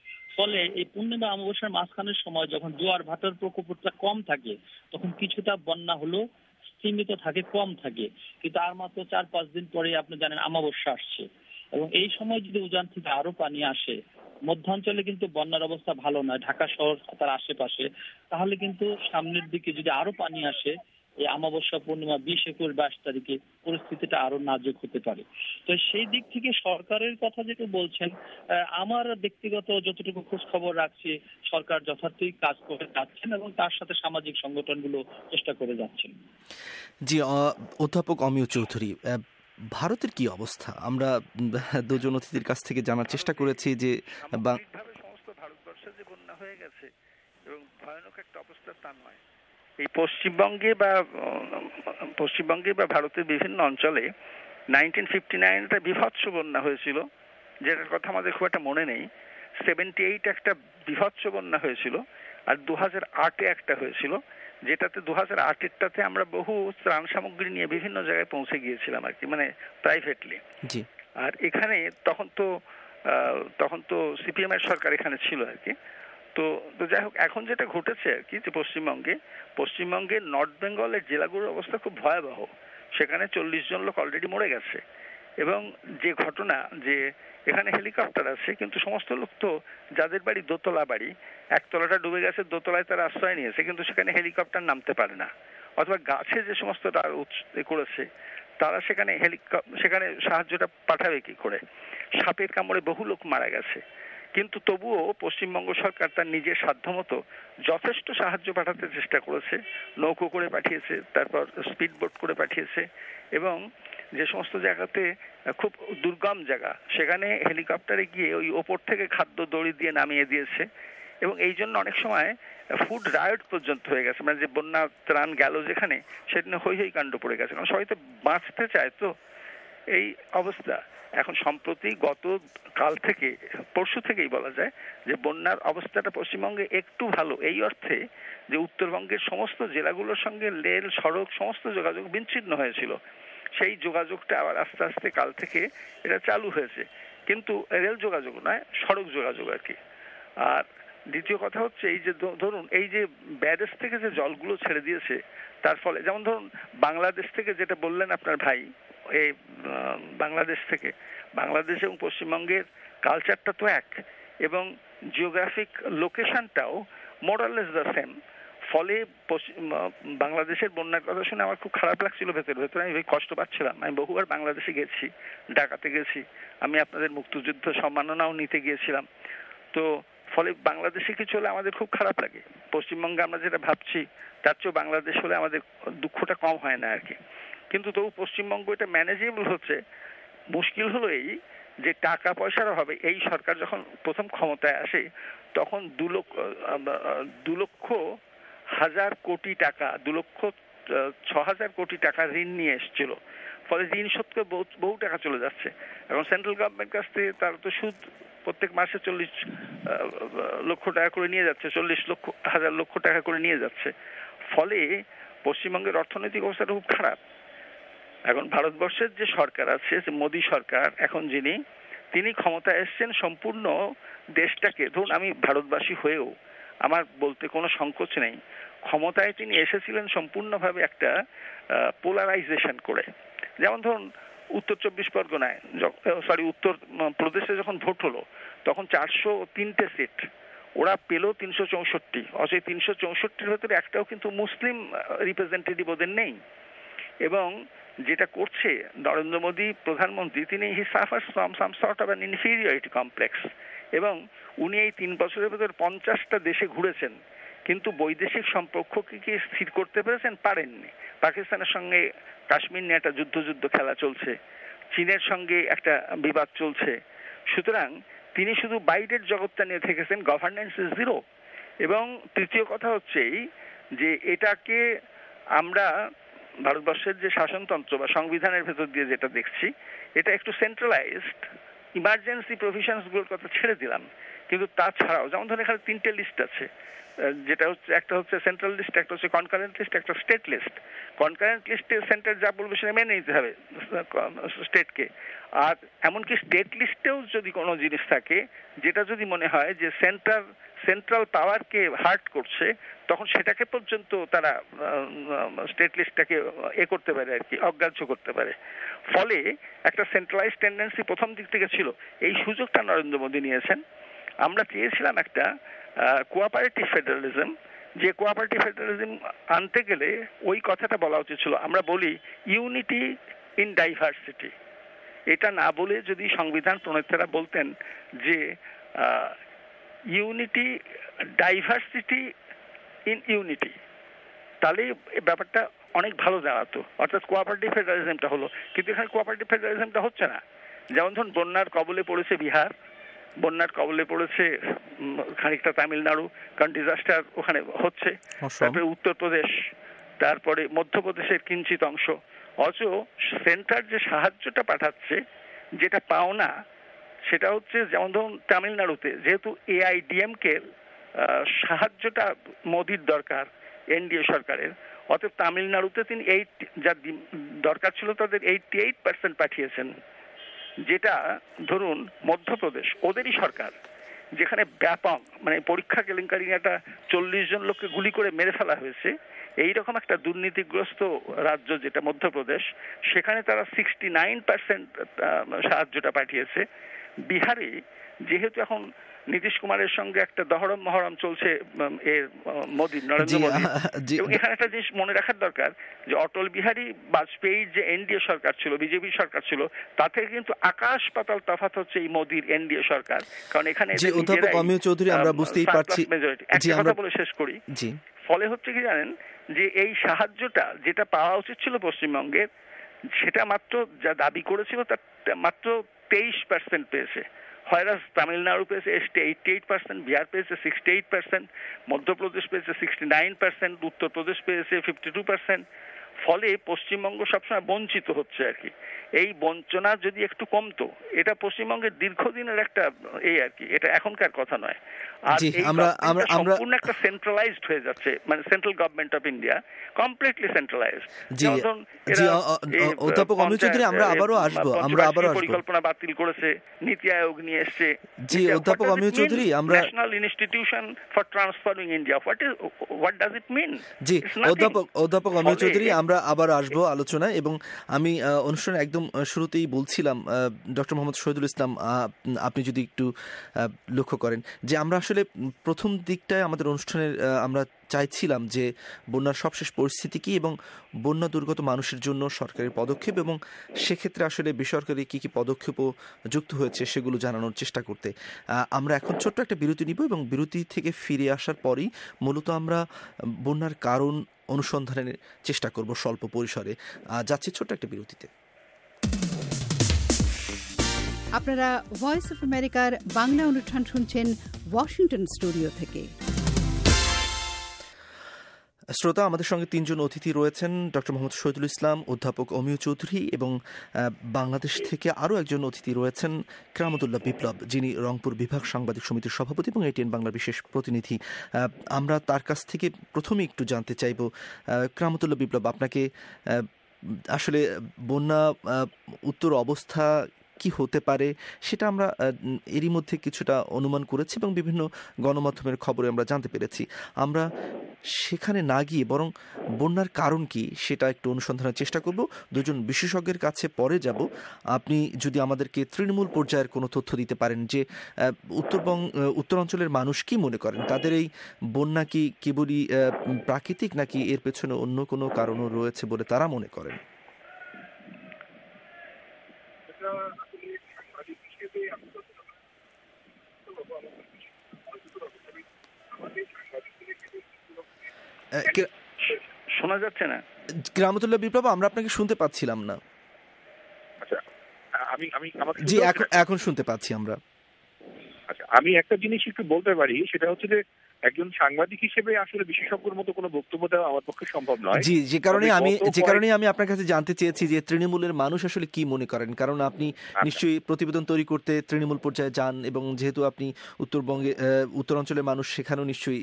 [SPEAKER 2] ফলে এই পূর্ণিমা অমাবস্যার মাঝখানের সময় যখন জোয়ার ভাটার প্রকোপটা কম থাকে তখন কিছুটা বন্যা হলো সীমিত থাকে, কম থাকে, কিন্তু আর মাত্র চার পাঁচ দিন পরে আপনি জানেন অমাবস্যা আসছে, এবং এই সময় যদি উজান থেকে আরো পানি আসে, মধ্যাঞ্চলে কিন্তু বন্যার অবস্থা ভালো নয়, ঢাকা শহর তার আশেপাশে, তাহলে কিন্তু সামনের দিকে যদি আরো পানি আসে এই অমাবস্যা পূর্ণিমা বিশ একুশ বাইশ তারিখে পরিস্থিতিটা আরো নাজুক হতে পারে। তো সেই দিক থেকে সরকারের কথা যেটা বলছেন, আমার ব্যক্তিগত যতটুকু খোঁজ খবর রাখছি সরকার যথার্থই কাজ করে যাচ্ছেন এবং তার সাথে সামাজিক সংগঠনগুলো চেষ্টা করে যাচ্ছেন।
[SPEAKER 1] জি, অধ্যাপক অমিয় চৌধুরী, ভারতের কি অবস্থা? আমরা দুজন অতিথির কাছ থেকে জানার চেষ্টা করেছি যে
[SPEAKER 6] সমস্ত ভারতবর্ষে যে বন্যা হয়ে গেছে এবং ভয়ানক একটা অবস্থা তা নয়। এই পশ্চিমবঙ্গে বা পশ্চিমবঙ্গে বা ভারতের বিভিন্ন অঞ্চলে নাইনটিন ফিফটি নাইন একটা বিভৎস বন্যা হয়েছিল, যেটার কথা আমাদের খুব একটা মনে নেই। সেভেন্টি এইট একটা বিভৎস বন্যা হয়েছিল, আর দু হাজার আটে একটা হয়েছিল, যেটাতে দু হাজার আটেরটাতে আমরা বহু ত্রাণ সামগ্রী নিয়ে বিভিন্ন জায়গায় পৌঁছে গিয়েছিলাম আর কি, মানে প্রাইভেটলি। আর এখানে তখন তো তখন তো সিপিএম এর সরকার এখানে ছিল আর কি। তো তো যাই হোক, এখন যেটা ঘটেছে আর কি, যে পশ্চিমবঙ্গে পশ্চিমবঙ্গের নর্থ বেঙ্গলের জেলাগুলোর অবস্থা খুব ভয়াবহ। সেখানে চল্লিশ জন লোক অলরেডি মরে গেছে, এবং যে ঘটনা যে এখানে হেলিকপ্টার আছে, কিন্তু সমস্ত লোক তো যাদের বাড়ি দোতলা বাড়ি, একতলাটা ডুবে গেছে, দোতলায় তারা আশ্রয় নিয়েছে, কিন্তু সেখানে হেলিকপ্টার নামতে পারে না, অথবা গাছে যে সমস্ত করেছে তারা সেখানে হেলিকপ্টার সেখানে সাহায্যটা পাঠাবে কি করে? সাপের কামড়ে বহু লোক মারা গেছে, কিন্তু তবুও পশ্চিমবঙ্গ সরকার তার নিজের সাধ্যমতো যথেষ্ট সাহায্য পাঠাতে চেষ্টা করেছে। নৌকো করে পাঠিয়েছে, তারপর স্পিড বোট করে পাঠিয়েছে, এবং যে সমস্ত জায়গাতে খুব দুর্গম জায়গা সেখানে হেলিকপ্টারে গিয়ে ওই ওপর থেকে খাদ্য দড়ি দিয়ে নামিয়ে দিয়েছে, এবং এই জন্য অনেক সময় ফুড রায়ট পর্যন্ত হয়ে গেছে, মানে যে বন্যা ত্রাণ গেল যেখানে সেখানে হই হই কাণ্ড পড়ে গেছে, কারণ সবাই তো বাঁচতে চায়। তো এই অবস্থা এখন সম্প্রতি গত কাল থেকে পরশু থেকেই বলা যায় যে বন্যার অবস্থাটা পশ্চিমবঙ্গে একটু ভালো, এই অর্থে যে উত্তরবঙ্গের সমস্ত জেলাগুলোর সঙ্গে রেল সড়ক সমস্ত যোগাযোগ বিচ্ছিন্ন হয়েছিল, সেই যোগাযোগটা আবার আস্তে আস্তে কাল থেকে এটা চালু হয়েছে, কিন্তু রেল যোগাযোগ নয়, সড়ক যোগাযোগ আর কি। আর দ্বিতীয় কথা হচ্ছে এই যে ধরুন এই যে ব্যারেজ থেকে যে জলগুলো ছেড়ে দিয়েছে, তার ফলে যেমন ধরুন বাংলাদেশ থেকে যেটা বললেন আপনার ভাই, এই বাংলাদেশ থেকে বাংলাদেশ এবং পশ্চিমবঙ্গের কালচারটা তো এক, এবং জিওগ্রাফিক লোকেশনটাও মোরালেস দ্য সেম। ফলে বাংলাদেশের বন্যার কথা শুনে আমার খুব খারাপ লাগছিল ভেতরে ভেতরে, আমি কষ্ট পাচ্ছিলাম। আমি বহুবার বাংলাদেশে গেছি, ঢাকাতে গেছি, আমি আপনাদের মুক্তিযুদ্ধ সম্মাননাও নিতে গিয়েছিলাম। তো ফলে বাংলাদেশে কিছু হলে আমাদের খুব খারাপ লাগে, পশ্চিমবঙ্গে আমরা যেটা ভাবছি তার চেয়েও বাংলাদেশ হলে আমাদের দুঃখটা কম হয় না আর কি। কিন্তু তবু পশ্চিমবঙ্গ এটা ম্যানেজেবল হচ্ছে। মুশকিল হলো এই যে টাকা পয়সার অভাবে এই সরকার যখন প্রথম ক্ষমতায় আসে তখন দু লক্ষ দু লক্ষ হাজার কোটি টাকা দু লক্ষ ছ হাজার কোটি টাকা ঋণ নিয়ে এসেছিল, ফলে ঋণ শোধ করে বহু বহু টাকা চলে যাচ্ছে। এখন সেন্ট্রাল গভর্নমেন্ট কাছ থেকে তার তো সুদ প্রত্যেক মাসে চল্লিশ লক্ষ টাকা করে নিয়ে যাচ্ছে, চল্লিশ লক্ষ হাজার লক্ষ টাকা করে নিয়ে যাচ্ছে। ফলে পশ্চিমবঙ্গের অর্থনৈতিক অবস্থাটা খুব খারাপ। এখন ভারতবর্ষের যে সরকার আছে, যে মোদী সরকার এখন যিনি, তিনি ক্ষমতায় এসছেন সম্পূর্ণ দেশটাকে, ধরুন আমি ভারতবাসী হয়েও আমার বলতে কোনো সংকোচ নেই, ক্ষমতায় তিনি এসেছিলেন সম্পূর্ণভাবে একটা পোলারাইজেশন করে। যেমন ধরুন উত্তর চব্বিশ পরগনায়, সরি উত্তর প্রদেশে যখন ভোট হলো তখন চারশো তিনটে সিট ওরা পেল তিনশো চৌষট্টি, অথচ তিনশো চৌষট্টির ভেতরে একটাও কিন্তু মুসলিম রিপ্রেজেন্টেটিভ ওদের নেই। এবং যেটা করছে নরেন্দ্র মোদী প্রধানমন্ত্রী, তিনি he suffers from some sort of an inferiority complex. এবং উনি এই তিন বছরের ভেতর পঞ্চাশটা দেশে ঘুরেছেন, কিন্তু বৈদেশিক সম্পর্ককে কি স্থির করতে পেরেছেন? পারেননি। পাকিস্তানের সঙ্গে কাশ্মীর নিয়ে একটা যুদ্ধ যুদ্ধ খেলা চলছে, চীনের সঙ্গে একটা বিবাদ চলছে। সুতরাং তিনি শুধু বাইরের জগৎটা নিয়ে থেকেছেন, গভর্নেন্স ইজ জিরো। এবং তৃতীয় কথা হচ্ছে যে এটাকে আমরা ভারতবর্ষের যে শাসনতন্ত্র বা সংবিধানের ভেতর দিয়ে যেটা দেখছি, এটা একটু সেন্ট্রালাইজড। ইমার্জেন্সি প্রভিশনসগুলোর কথা ছেড়ে দিলাম, কিন্তু তাছাড়াও যেমন ধরুন এখানে তিনটে লিস্ট আছে, যেটা হচ্ছে একটা হচ্ছে সেন্ট্রাল লিস্ট, একটা হচ্ছে কনকারেন্ট লিস্ট, একটা স্টেট লিস্ট। কনকারেন্ট লিস্টে সেন্টার যা বলবে সেটা মেনে নিতে হবে স্টেটকে। আর এমনকি স্টেট লিস্টেও যদি কোনো জিনিস থাকে যেটা যদি মনে হয় যে সেন্টার সেন্ট্রাল পাওয়ারকে হার্ট করছে, তখন সেটাকে পর্যন্ত তারা স্টেট লিস্টটাকে এ করতে পারে আর কি, অগ্রাহ্য করতে পারে। ফলে একটা সেন্ট্রালাইজ টেন্ডেন্সি প্রথম দিক থেকে ছিল। এই সুযোগটা নরেন্দ্র মোদী নিয়েছেন। আমরা চেয়েছিলাম একটা কোঅপারেটিভ ফেডারালিজম, যে কোঅপারেটিভ ফেডারালিজম আনতে গেলে ওই কথাটা বলা উচিত ছিল, আমরা বলি ইউনিটি ইন ডাইভার্সিটি। এটা না বলে যদি সংবিধান প্রণেতারা বলতেন যে ইউনিটি ডাইভার্সিটি ইন ইউনিটি, তাহলে ব্যাপারটা অনেক ভালো দাঁড়াতো, অর্থাৎ কোঅপারেটিভ ফেডারালিজমটা হলো। কিন্তু এখানে কোঅপারেটিভ ফেডারালিজমটা হচ্ছে না। যেমন ধরুন বন্যার কবলে পড়েছে বিহার, বন্যার কবলে পড়েছে খানিকটা তামিলনাড়ু, কারণ ডিজাস্টার ওখানে হচ্ছে, তারপরে উত্তরপ্রদেশ, তারপরে মধ্যপ্রদেশের কিঞ্চিত অংশ। অথচ সেন্টার যে সাহায্যটা পাঠাচ্ছে, যেটা পাও না, সেটা হচ্ছে যেমন ধরুন তামিলনাড়ুতে যেহেতু এআইডিএমকে সাহায্যটা মোদির দরকার এনডিএ সরকারের, অতএব তামিলনাড়ুতে তিনি এইট যা দরকার ছিল তাদের এইটটি এইট পার্সেন্ট পাঠিয়েছেন। যেটা ধরুন মধ্যপ্রদেশ, ওদেরই সরকার, যেখানে ব্যাপক মানে পরীক্ষা কেলেঙ্কারি একটা চল্লিশ জন লোককে গুলি করে মেরে ফেলা হয়েছে, এইরকম একটা দুর্নীতিগ্রস্ত রাজ্য যেটা মধ্যপ্রদেশ, সেখানে তারা সিক্সটি নাইন পার্সেন্ট সাহায্যটা পাঠিয়েছে। বিহারে যেহেতু এখন নীতিশ কুমারের সঙ্গে একটা দহরম মহরম চলছে এর মোদী নরেন্দ্র মোদী, এবং এখানে একটা জিনিস মনে রাখার দরকার যে অটল বিহারী বাজপেয়ীর যে এনডিএ সরকার ছিল, বিজেপি সরকার ছিল, তাতে কিন্তু আকাশ পাতাল তফাৎ হচ্ছে এই মোদীর এনডিএ সরকার। কারণ এখানে
[SPEAKER 1] অধ্যাপক অমিয় চৌধুরী আমরা বুঝতেই পারছি,
[SPEAKER 6] একটা কথা বলে শেষ করি। ফলে হচ্ছে কি জানেন, যে এই সাহায্যটা যেটা পাওয়া উচিত ছিল পশ্চিমবঙ্গের, সেটা মাত্র যা দাবি করেছিল তার মাত্র তেইশ পার্সেন্ট পেয়েছে। হয়রাস তামিলনাড়ু পেয়েছে এইটটি এইট পার্সেন্ট, বিহার পেয়েছে সিক্সটি এইট পার্সেন্ট, মধ্যপ্রদেশ পেয়েছে সিক্সটি নাইন পার্সেন্ট, উত্তরপ্রদেশ পেয়েছে ফিফটি টু পার্সেন্ট। ফলে পশ্চিমবঙ্গ সবসময় বঞ্চিত হচ্ছে আর কি। এই বঞ্চনা যদি একটু কমতো, এটা পশ্চিমবঙ্গের দীর্ঘদিনের একটা এই আর কি, এটা এখনকার কথা নয়। আর সম্পূর্ণ একটা সেন্ট্রালাইজড হয়ে যাচ্ছে, মানে central government of India completely centralised.
[SPEAKER 1] অধ্যাপক অমিয় চৌধুরী আমরা আবারও আসবো, আমরা আবারও আসবো।
[SPEAKER 6] পরিকল্পনা বাতিল করেছে, নীতি আয়োগ নিয়ে এসছে।
[SPEAKER 1] জি অধ্যাপক অমিয় চৌধুরী, আমরা
[SPEAKER 6] national institution for transforming India, what is what does it mean?
[SPEAKER 1] জি অধ্যাপক অধ্যাপক অমিয় চৌধুরী, আমরা আবার আসবো আলোচনায়। এবং আমি অনুষ্ঠানের একদম শুরুতেই বলছিলাম, ডক্টর মোহাম্মদ শহীদুল ইসলাম, আপনি যদি একটু লক্ষ্য করেন যে আমরা আসলে প্রথম দিকটায় আমাদের অনুষ্ঠানের আমরা চাইছিলাম যে বন্যার সবশেষ পরিস্থিতি কি এবং বন্যা দুর্গত মানুষের জন্য সরকারের পদক্ষেপ, এবং সেক্ষেত্রে আসলে বেসরকারি কী কী পদক্ষেপও যুক্ত হয়েছে সেগুলো জানানোর চেষ্টা করতে। আমরা এখন ছোট্ট একটা বিরতি নিব, এবং বিরতি থেকে ফিরে আসার পরেই মূলত আমরা বন্যার কারণ অনুসন্ধানের চেষ্টা করব স্বল্প পরিসরে। যাচ্ছি ছোট্ট একটা বিরতিতে।
[SPEAKER 8] আপনারা ভয়েস অফ আমেরিকার বাংলা অনুষ্ঠান শুনছেন ওয়াশিংটন স্টুডিও থেকে।
[SPEAKER 1] শ্রোতা, আমাদের সঙ্গে তিনজন অতিথি রয়েছেন, ডক্টর মোহাম্মদ শহীদুল ইসলাম, অধ্যাপক অমিয় চৌধুরী এবং বাংলাদেশ থেকে আরও একজন অতিথি রয়েছেন কেরামতুল্লাহ বিপ্লব, যিনি রংপুর বিভাগ সাংবাদিক সমিতির সভাপতি এবং এটিএন বাংলার বিশেষ প্রতিনিধি। আমরা তার কাছ থেকে প্রথমে একটু জানতে চাইব, কেরামতুল্লাহ বিপ্লব, আপনাকে আসলে বন্যা উত্তর অবস্থা কি হতে পারে সেটা আমরা এরই মধ্যে কিছুটা অনুমান করেছি এবং বিভিন্ন গণমাধ্যমের খবরে আমরা জানতে পেরেছি। আমরা সেখানে না গিয়ে বরং বন্যার কারণ কি সেটা একটু অনুসন্ধানের চেষ্টা করব। দুজন বিশেষজ্ঞের কাছে পরে যাব। আপনি যদি আমাদেরকে তৃণমূল পর্যায়ের কোনো তথ্য দিতে পারেন যে উত্তরবঙ্গ উত্তরাঞ্চলের মানুষ কি মনে করেন, তাদের এই বন্যা কি কেবলই প্রাকৃতিক নাকি এর পেছনে অন্য কোনো কারণও রয়েছে বলে তারা মনে করেন?
[SPEAKER 6] শোনা যাচ্ছে না
[SPEAKER 1] কেরামতুল্লাহ বিপ্লব, আমরা আপনাকে শুনতে পাচ্ছিলাম না।
[SPEAKER 7] আচ্ছা, আমি আমি
[SPEAKER 1] জি এখন এখন শুনতে পাচ্ছি আমরা।
[SPEAKER 7] আচ্ছা, আমি একটা জিনিস একটু বলতে পারি, সেটা হচ্ছে যে একজন সাংবাদিক হিসেবে আসলে বিশেষজ্ঞের মতো কোনো বক্তব্য দেওয়া আমার পক্ষে সম্ভব নয়।
[SPEAKER 1] জি, যে কারণে আমি যে কারণে আমি আপনার কাছে জানতে চেয়েছি যে তৃণমূলের মানুষ আসলে কি মনে করেন, কারণ আপনি নিশ্চয়ই প্রতিবেদন তৈরি করতে তৃণমূল পর্যায়ে যান এবং যেহেতু আপনি উত্তরবঙ্গে উত্তরাঞ্চলের মানুষ, সেখানেও নিশ্চয়ই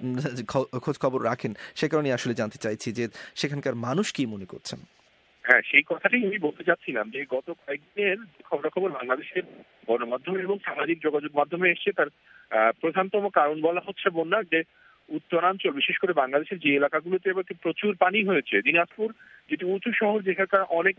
[SPEAKER 1] খোঁজ খবর রাখেন, সে কারণে আসলে জানতে চাইছি যে সেখানকার মানুষ কি মনে করছেন।
[SPEAKER 7] হ্যাঁ, সেই কথাটাই আমি বলতে চাচ্ছিলাম যে গত কয়েকদিনের খবরাখবর বাংলাদেশের গণমাধ্যমে এবং সামাজিক যোগাযোগ মাধ্যমে এসছে, তার প্রধানতম কারণ বলা হচ্ছে বন্যার, যে উত্তরাঞ্চল বিশেষ করে বাংলাদেশের যে এলাকাগুলোতে এবার প্রচুর পানি হয়েছে, দিনাজপুর যেটি উঁচু শহর, যেখানকার অনেক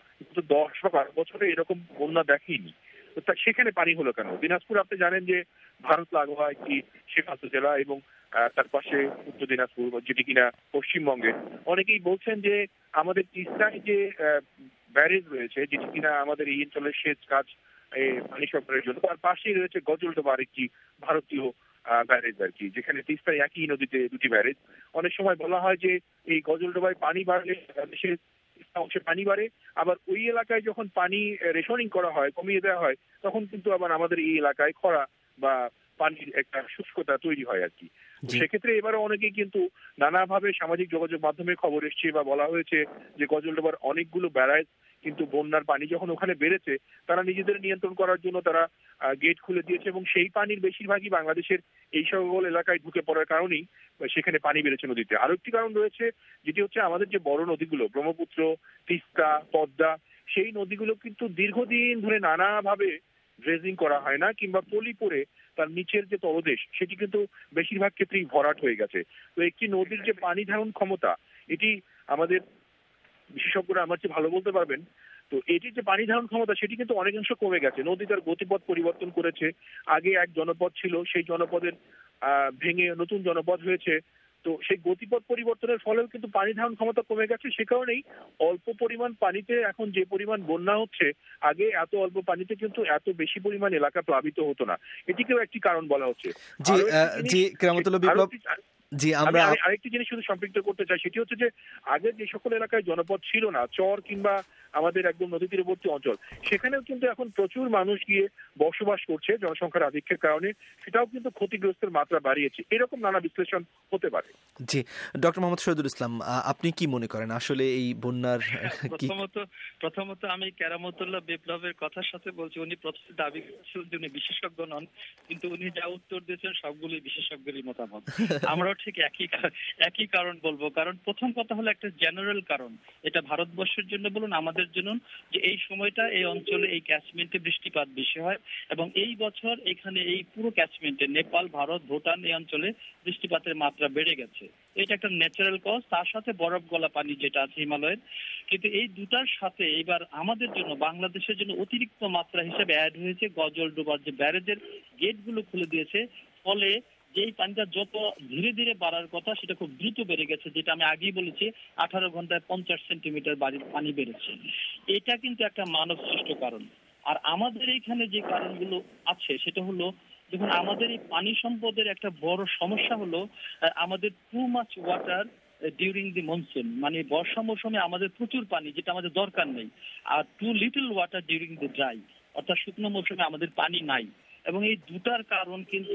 [SPEAKER 7] দশ বা বারো বছরে এরকম বন্যা দেখেনি, তো সেখানে পানি হলো কেন? দিনাজপুর আপনি জানেন যে ভারত লাগোয়া একটি সীমান্ত জেলা এবং তার পাশে উত্তর দিনাজপুর, যেটি কিনা পশ্চিমবঙ্গে। অনেকেই বলছেন যে আমাদের তিস্তায় যে ব্যারেজ রয়েছে, যেটি কিনা আমাদের এই অঞ্চলের সেচ কাজ পানি সরবরাহের জন্য, তার পাশেই রয়েছে গজলডোবা একটি ভারতীয় ব্যারেজ আর কি, যেখানে তিস্তায় একই নদীতে দুটি ব্যারেজ। অনেক সময় বলা হয় যে এই গজলডোবায় পানি বাড়লে দেশের অংশে পানি বাড়ে, আবার ওই এলাকায় যখন পানি রেশনিং করা হয়, কমিয়ে দেওয়া হয়, তখন কিন্তু আবার আমাদের এই এলাকায় খরা বা পানির একটা শুষ্কতা তৈরি হয় আর কি। সেক্ষেত্রে এবারে অনেকেই কিন্তু নানাভাবে সামাজিক যোগাযোগ মাধ্যমে খবর এসছে বা বলা হয়েছে যে গজলডোবার অনেকগুলো ব্যারাজ কিন্তু বন্যার পানি যখন ওখানে বেড়েছে, তারা নিজেদের নিয়ন্ত্রণ করার জন্য তারা গেট খুলে দিয়েছে এবং সেই পানির বেশিরভাগই বাংলাদেশের এই সকল এলাকায় ঢুকে পড়ার কারণেই সেখানে পানি বেড়েছে নদীতে। আরো একটি কারণ রয়েছে, যেটি হচ্ছে আমাদের যে বড় নদীগুলো ব্রহ্মপুত্র, তিস্তা, পদ্মা, সেই নদীগুলো কিন্তু দীর্ঘদিন ধরে নানাভাবে ড্রেজিং করা হয় না, কিংবা পলি পরে তার নিচের যে তলদেশ সেটি কিন্তু বেশিরভাগ ক্ষেত্রেই ভরাট হয়ে গেছে। তো একটি নদীর যে পানি ধারণ ক্ষমতা, এটি আমাদের বিশেষজ্ঞরা আমার চেয়ে ভালো বলতে পারবেন। তো এটির যে পানি ধারণ ক্ষমতা সেটি কিন্তু অনেকাংশ কমে গেছে। নদী তার গতিপথ পরিবর্তন করেছে। আগে এক জনপদ ছিল, সেই জনপদের আহ ভেঙে নতুন জনপদ হয়েছে। তো সেই গতিপথ পরিবর্তনের ফলেও কিন্তু পানি ধারণ ক্ষমতা কমে গেছে। সে কারণেই অল্প পরিমাণ পানিতে এখন যে পরিমাণ বন্যা হচ্ছে, আগে এত অল্প পানিতে কিন্তু এত বেশি পরিমাণ এলাকা প্লাবিত হতো না। এটিকেও একটি কারণ বলা হচ্ছে।
[SPEAKER 1] জি জি কেরামতুল্লাহ বিপ্লব, জি আমরা
[SPEAKER 7] আরেকটি জিনিস শুধু সম্পৃক্ত করতে চাই, সেটি হচ্ছে যে আগে যে সকল এলাকায় জনপদ ছিল না, চর কিংবা আমাদের একদম নদী তীরবর্তী অঞ্চল, সেখানেও কিন্তু এখন প্রচুর মানুষ গিয়ে বসবাস করছে জনসংখ্যার আধিক্যের কারণে, সেটাও কিন্তু ক্ষতিগ্রস্তের মাত্রা বাড়িয়েছে। এরকম নানা বিশ্লেষণ হতে পারে।
[SPEAKER 1] জি, ডক্টর মোহাম্মদ শহীদুল ইসলাম, আপনি কি মনে করেন আসলে এই বন্যার?
[SPEAKER 2] প্রথমত প্রথমত আমি কেরামতুল্লাহ বিপ্লবের কথার সাথে বলছি, উনি প্রথমে দাবি করেছিলেন যে উনি বিশেষজ্ঞ নন, কিন্তু উনি যা উত্তর দিয়েছেন সবগুলি বিশেষজ্ঞেরই মতামত। আমরাও ঠিক একই একই কারণ বলবো। কারণ প্রথম কথা হলো একটা জেনারেল কারণ, এটা ভারতবর্ষের জন্য বলুন আমাদের জন্য, যে এই সময়টা এই অঞ্চলে এই ক্যাচমেন্টে বৃষ্টিপাত বেশি হয় এবং এই বছর এখানে এই পুরো ক্যাচমেন্টে নেপাল, ভারত, ভুটান এই অঞ্চলে বৃষ্টিপাতের মাত্রা বেড়ে গেছে। এটা একটা ন্যাচারাল কজ, তার সাথে বরফ গলা পানি যেটা আছে হিমালয়ের। কিন্তু এই দুটার সাথে এবার আমাদের জন্য বাংলাদেশের জন্য অতিরিক্ত মাত্রা হিসেবে অ্যাড হয়েছে গজলডোবার যে ব্যারেজের গেটগুলো খুলে দিয়েছে, ফলে যেই পানিটা যত ধীরে ধীরে বাড়ার কথা সেটা খুব দ্রুত বেড়ে গেছে, যেটা আমি আগেই বলেছি আঠারো ঘন্টায় পঞ্চাশ সেন্টিমিটার বাড়ির পানি বেড়েছে। এটা কিন্তু একটা মানব সৃষ্ট কারণ। আর আমাদের এইখানে যে কারণগুলো আছে সেটা হলো, দেখুন আমাদের এই পানি সম্পদের একটা বড় সমস্যা হলো আমাদের too much water during the monsoon, মানে বর্ষা মৌসুমে আমাদের প্রচুর পানি যেটা আমাদের দরকার নেই, আর too little water during the dry, অর্থাৎ শুকনো মৌসুমে আমাদের পানি নাই। এবং এই দুটার কারণ কিন্তু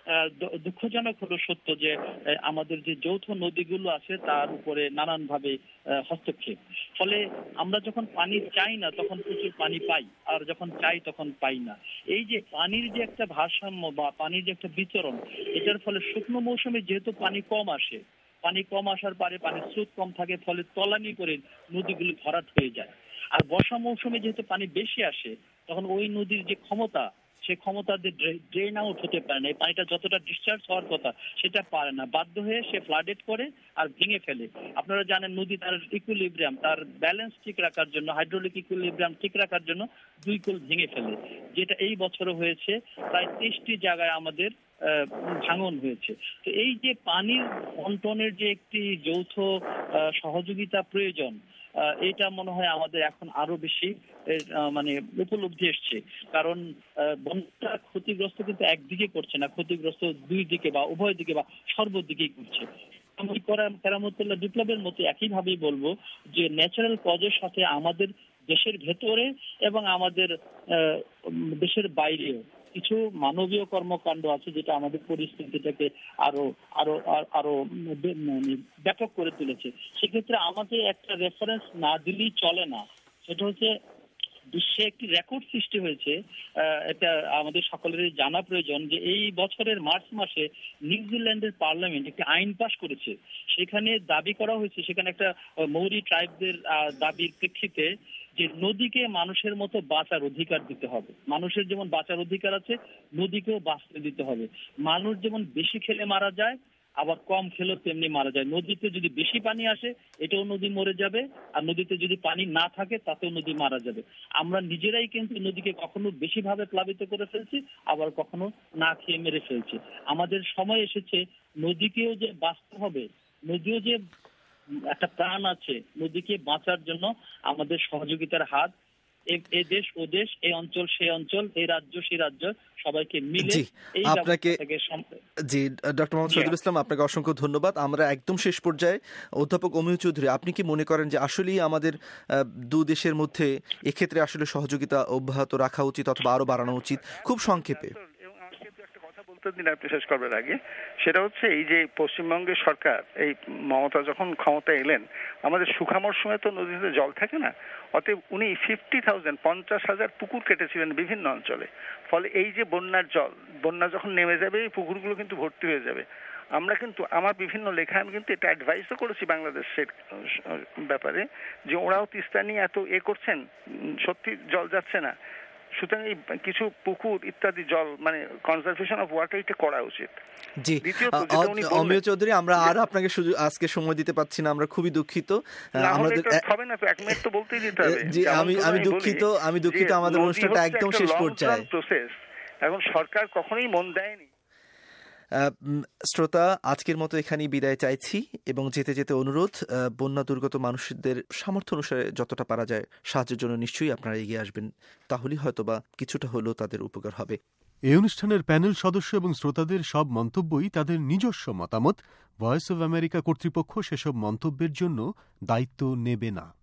[SPEAKER 2] দুঃখজনক হলো সত্য যে আমাদের যে যৌথ নদীগুলো আছে তার উপরে নানান ভাবে হস্তক্ষেপ, ফলে আমরা যখন পানি চাই না তখন প্রচুর পানি পাই, আর যখন চাই তখন পাই না। এই যে পানির যে একটা ভারসাম্য বা পানির যে একটা বিতরণ, এটার ফলে শুকনো মৌসুমে যেহেতু পানি কম আসে, পানি কম আসার পরে পানির স্রোত কম থাকে, ফলে তলানি করে নদীগুলো ভরাট হয়ে যায়। আর বর্ষা মৌসুমে যেহেতু পানি বেশি আসে, তখন ওই নদীর যে ক্ষমতা, সেই ক্ষমতা ড্রেন আউট হতে পারে না, এই পানিটা যতটা ডিসচার্জ হওয়ার কথা সেটা পারে না, বাধ্য হয়ে সে ফ্লাডেড করে আর ভেঙে ফেলে। আপনারা জানেন নদী তার ইকুইলিব্রিয়াম, তার ব্যালেন্স ঠিক রাখার জন্য, হাইড্রোলিক ইকুইলিব্রিয়াম ঠিক রাখার জন্য দুই কুল ভেঙে ফেলে, যেটা এই বছরও হয়েছে। প্রায় তেইশটি জায়গায় আমাদের ভাঙন হয়েছে। তো এই যে পানির বন্টনের যে একটি যৌথ সহযোগিতা প্রয়োজন, এটা মনে হয় আমাদের এখন আরো বেশি মানে উপলব্ধি এসছে। কারণ বন্যা ক্ষতিগ্রস্ত কিন্তু একদিকে করছে না, ক্ষতিগ্রস্ত দুই দিকে বা উভয় দিকে বা সর্বদিকেই করছে। আমি কেরামতুল্লাহ বিপ্লবের মতো একইভাবেই বলবো যে ন্যাচারাল কজের সাথে আমাদের দেশের ভেতরে এবং আমাদের দেশের বাইরেও কিছু মানবীয় কর্মকাণ্ড আছে যেটা আমাদের পরিস্থিতিটাকে আরো আরো আরো ব্যাপক করে তুলেছে। সেক্ষেত্রে আমাদের একটা রেফারেন্স না দিলেই চলে না, সেটা হচ্ছে বিশ্বে একটি রেকর্ড সৃষ্টি হয়েছে। এটা আমাদের সকলেরই জানা প্রয়োজন যে এই বছরের মার্চ মাসে নিউজিল্যান্ডের পার্লামেন্ট একটি আইন পাশ করেছে। সেখানে দাবি করা হয়েছে, সেখানে একটা মৌরি ট্রাইবদের দাবির প্রেক্ষিতে যে নদীকে মানুষের মতো বাঁচার অধিকার দিতে হবে। মানুষের যেমন বাঁচার অধিকার আছে, নদীকেও বাঁচতে দিতে হবে। মানুষ যেমন বেশি খেলে মারা যায়, আবার কম খেলেও তেমনি মারা যায়। নদীতে যদি বেশি পানি আসে এটাও নদী মরে যাবে, আর নদীতে যদি পানি না থাকে তাতেও নদী মারা যাবে। আমরা নিজেরাই কিন্তু নদীকে কখনো বেশি ভাবে প্লাবিত করে ফেলছি, আবার কখনো না খেয়ে মেরে ফেলছি। আমাদের সময় এসেছে নদীকেও যে বাঁচতে হবে, নদীও যে একটা প্রাণ আছে, নদীকে বাঁচার জন্য আমাদের সহযোগিতার হাত এ দেশ ও দেশ, এই অঞ্চল সেই অঞ্চল, এই রাজ্য সেই রাজ্য, সবাইকে মিলে এই
[SPEAKER 1] আপনাকে জি ডক্টর মোহাম্মদ শহীদুল ইসলাম, আপনাকে অসংখ্য ধন্যবাদ। আমরা একদম শেষ পর্যায়ে অধ্যাপক অমিয় চৌধুরী, আপনি কি মনে করেন যে আসলেই আমাদের দু দেশের মধ্যে এক্ষেত্রে আসলে সহযোগিতা অব্যাহত রাখা উচিত অথবা আরো বাড়ানো উচিত? খুব সংক্ষেপে
[SPEAKER 6] দিন আপনি শেষ করবার আগে, সেটা হচ্ছে এই যে পশ্চিমবঙ্গের সরকার, এই মমতা যখন ক্ষমতা এলেন, আমাদের শুখা মরশুমে তো নদীতে জল থাকে না, অতএব উনি ফিফটি থাউজেন্ড পঞ্চাশ হাজার পুকুর কেটেছিলেন বিভিন্ন অঞ্চলে। ফলে এই যে বন্যার জল, বন্যা যখন নেমে যাবে এই পুকুরগুলো কিন্তু ভর্তি হয়ে যাবে। আমরা কিন্তু আমার বিভিন্ন লেখা আমি কিন্তু এটা অ্যাডভাইসও করেছি বাংলাদেশের ব্যাপারে, যে ওরাও তিস্তা নিয়ে এত এ করছেন, সত্যি জল যাচ্ছে না, সুতরাং এই কিছু পুকুর ইত্যাদি জল মানে কনজারভেশন অফ ওয়াটার এটা করা উচিত।
[SPEAKER 1] জি অমিয় চৌধুরী, আমরা আর আপনাকে আজকে সময় দিতে পারছি না, আমরা খুবই দুঃখিত। আমাদের
[SPEAKER 6] হবে না তো, এক মিনিট তো বলতেই দিতে হবে।
[SPEAKER 1] জি আমি আমি দুঃখিত আমি দুঃখিত আমাদের অনুষ্ঠানটা একদম শেষ পর্যায়ে।
[SPEAKER 6] প্রসেস এখন সরকার কখনোই মন দেয়নি।
[SPEAKER 1] শ্রোতা, আজকের মতো এখানেই বিদায় চাইছি এবং যেতে যেতে অনুরোধ, বন্যা দুর্গত মানুষদের সামর্থ্য অনুসারে যতটা পারা যায় সাহায্যের জন্য নিশ্চয়ই আপনারা এগিয়ে আসবেন, তাহলেই হয়তোবা কিছুটা হলেও তাদের উপকার হবে।
[SPEAKER 9] এই অনুষ্ঠানের প্যানেল সদস্য এবং শ্রোতাদের সব মন্তব্যই তাদের নিজস্ব মতামত। ভয়েস অব আমেরিকা কর্তৃপক্ষ সেসব মন্তব্যের জন্য দায়িত্ব নেবে না।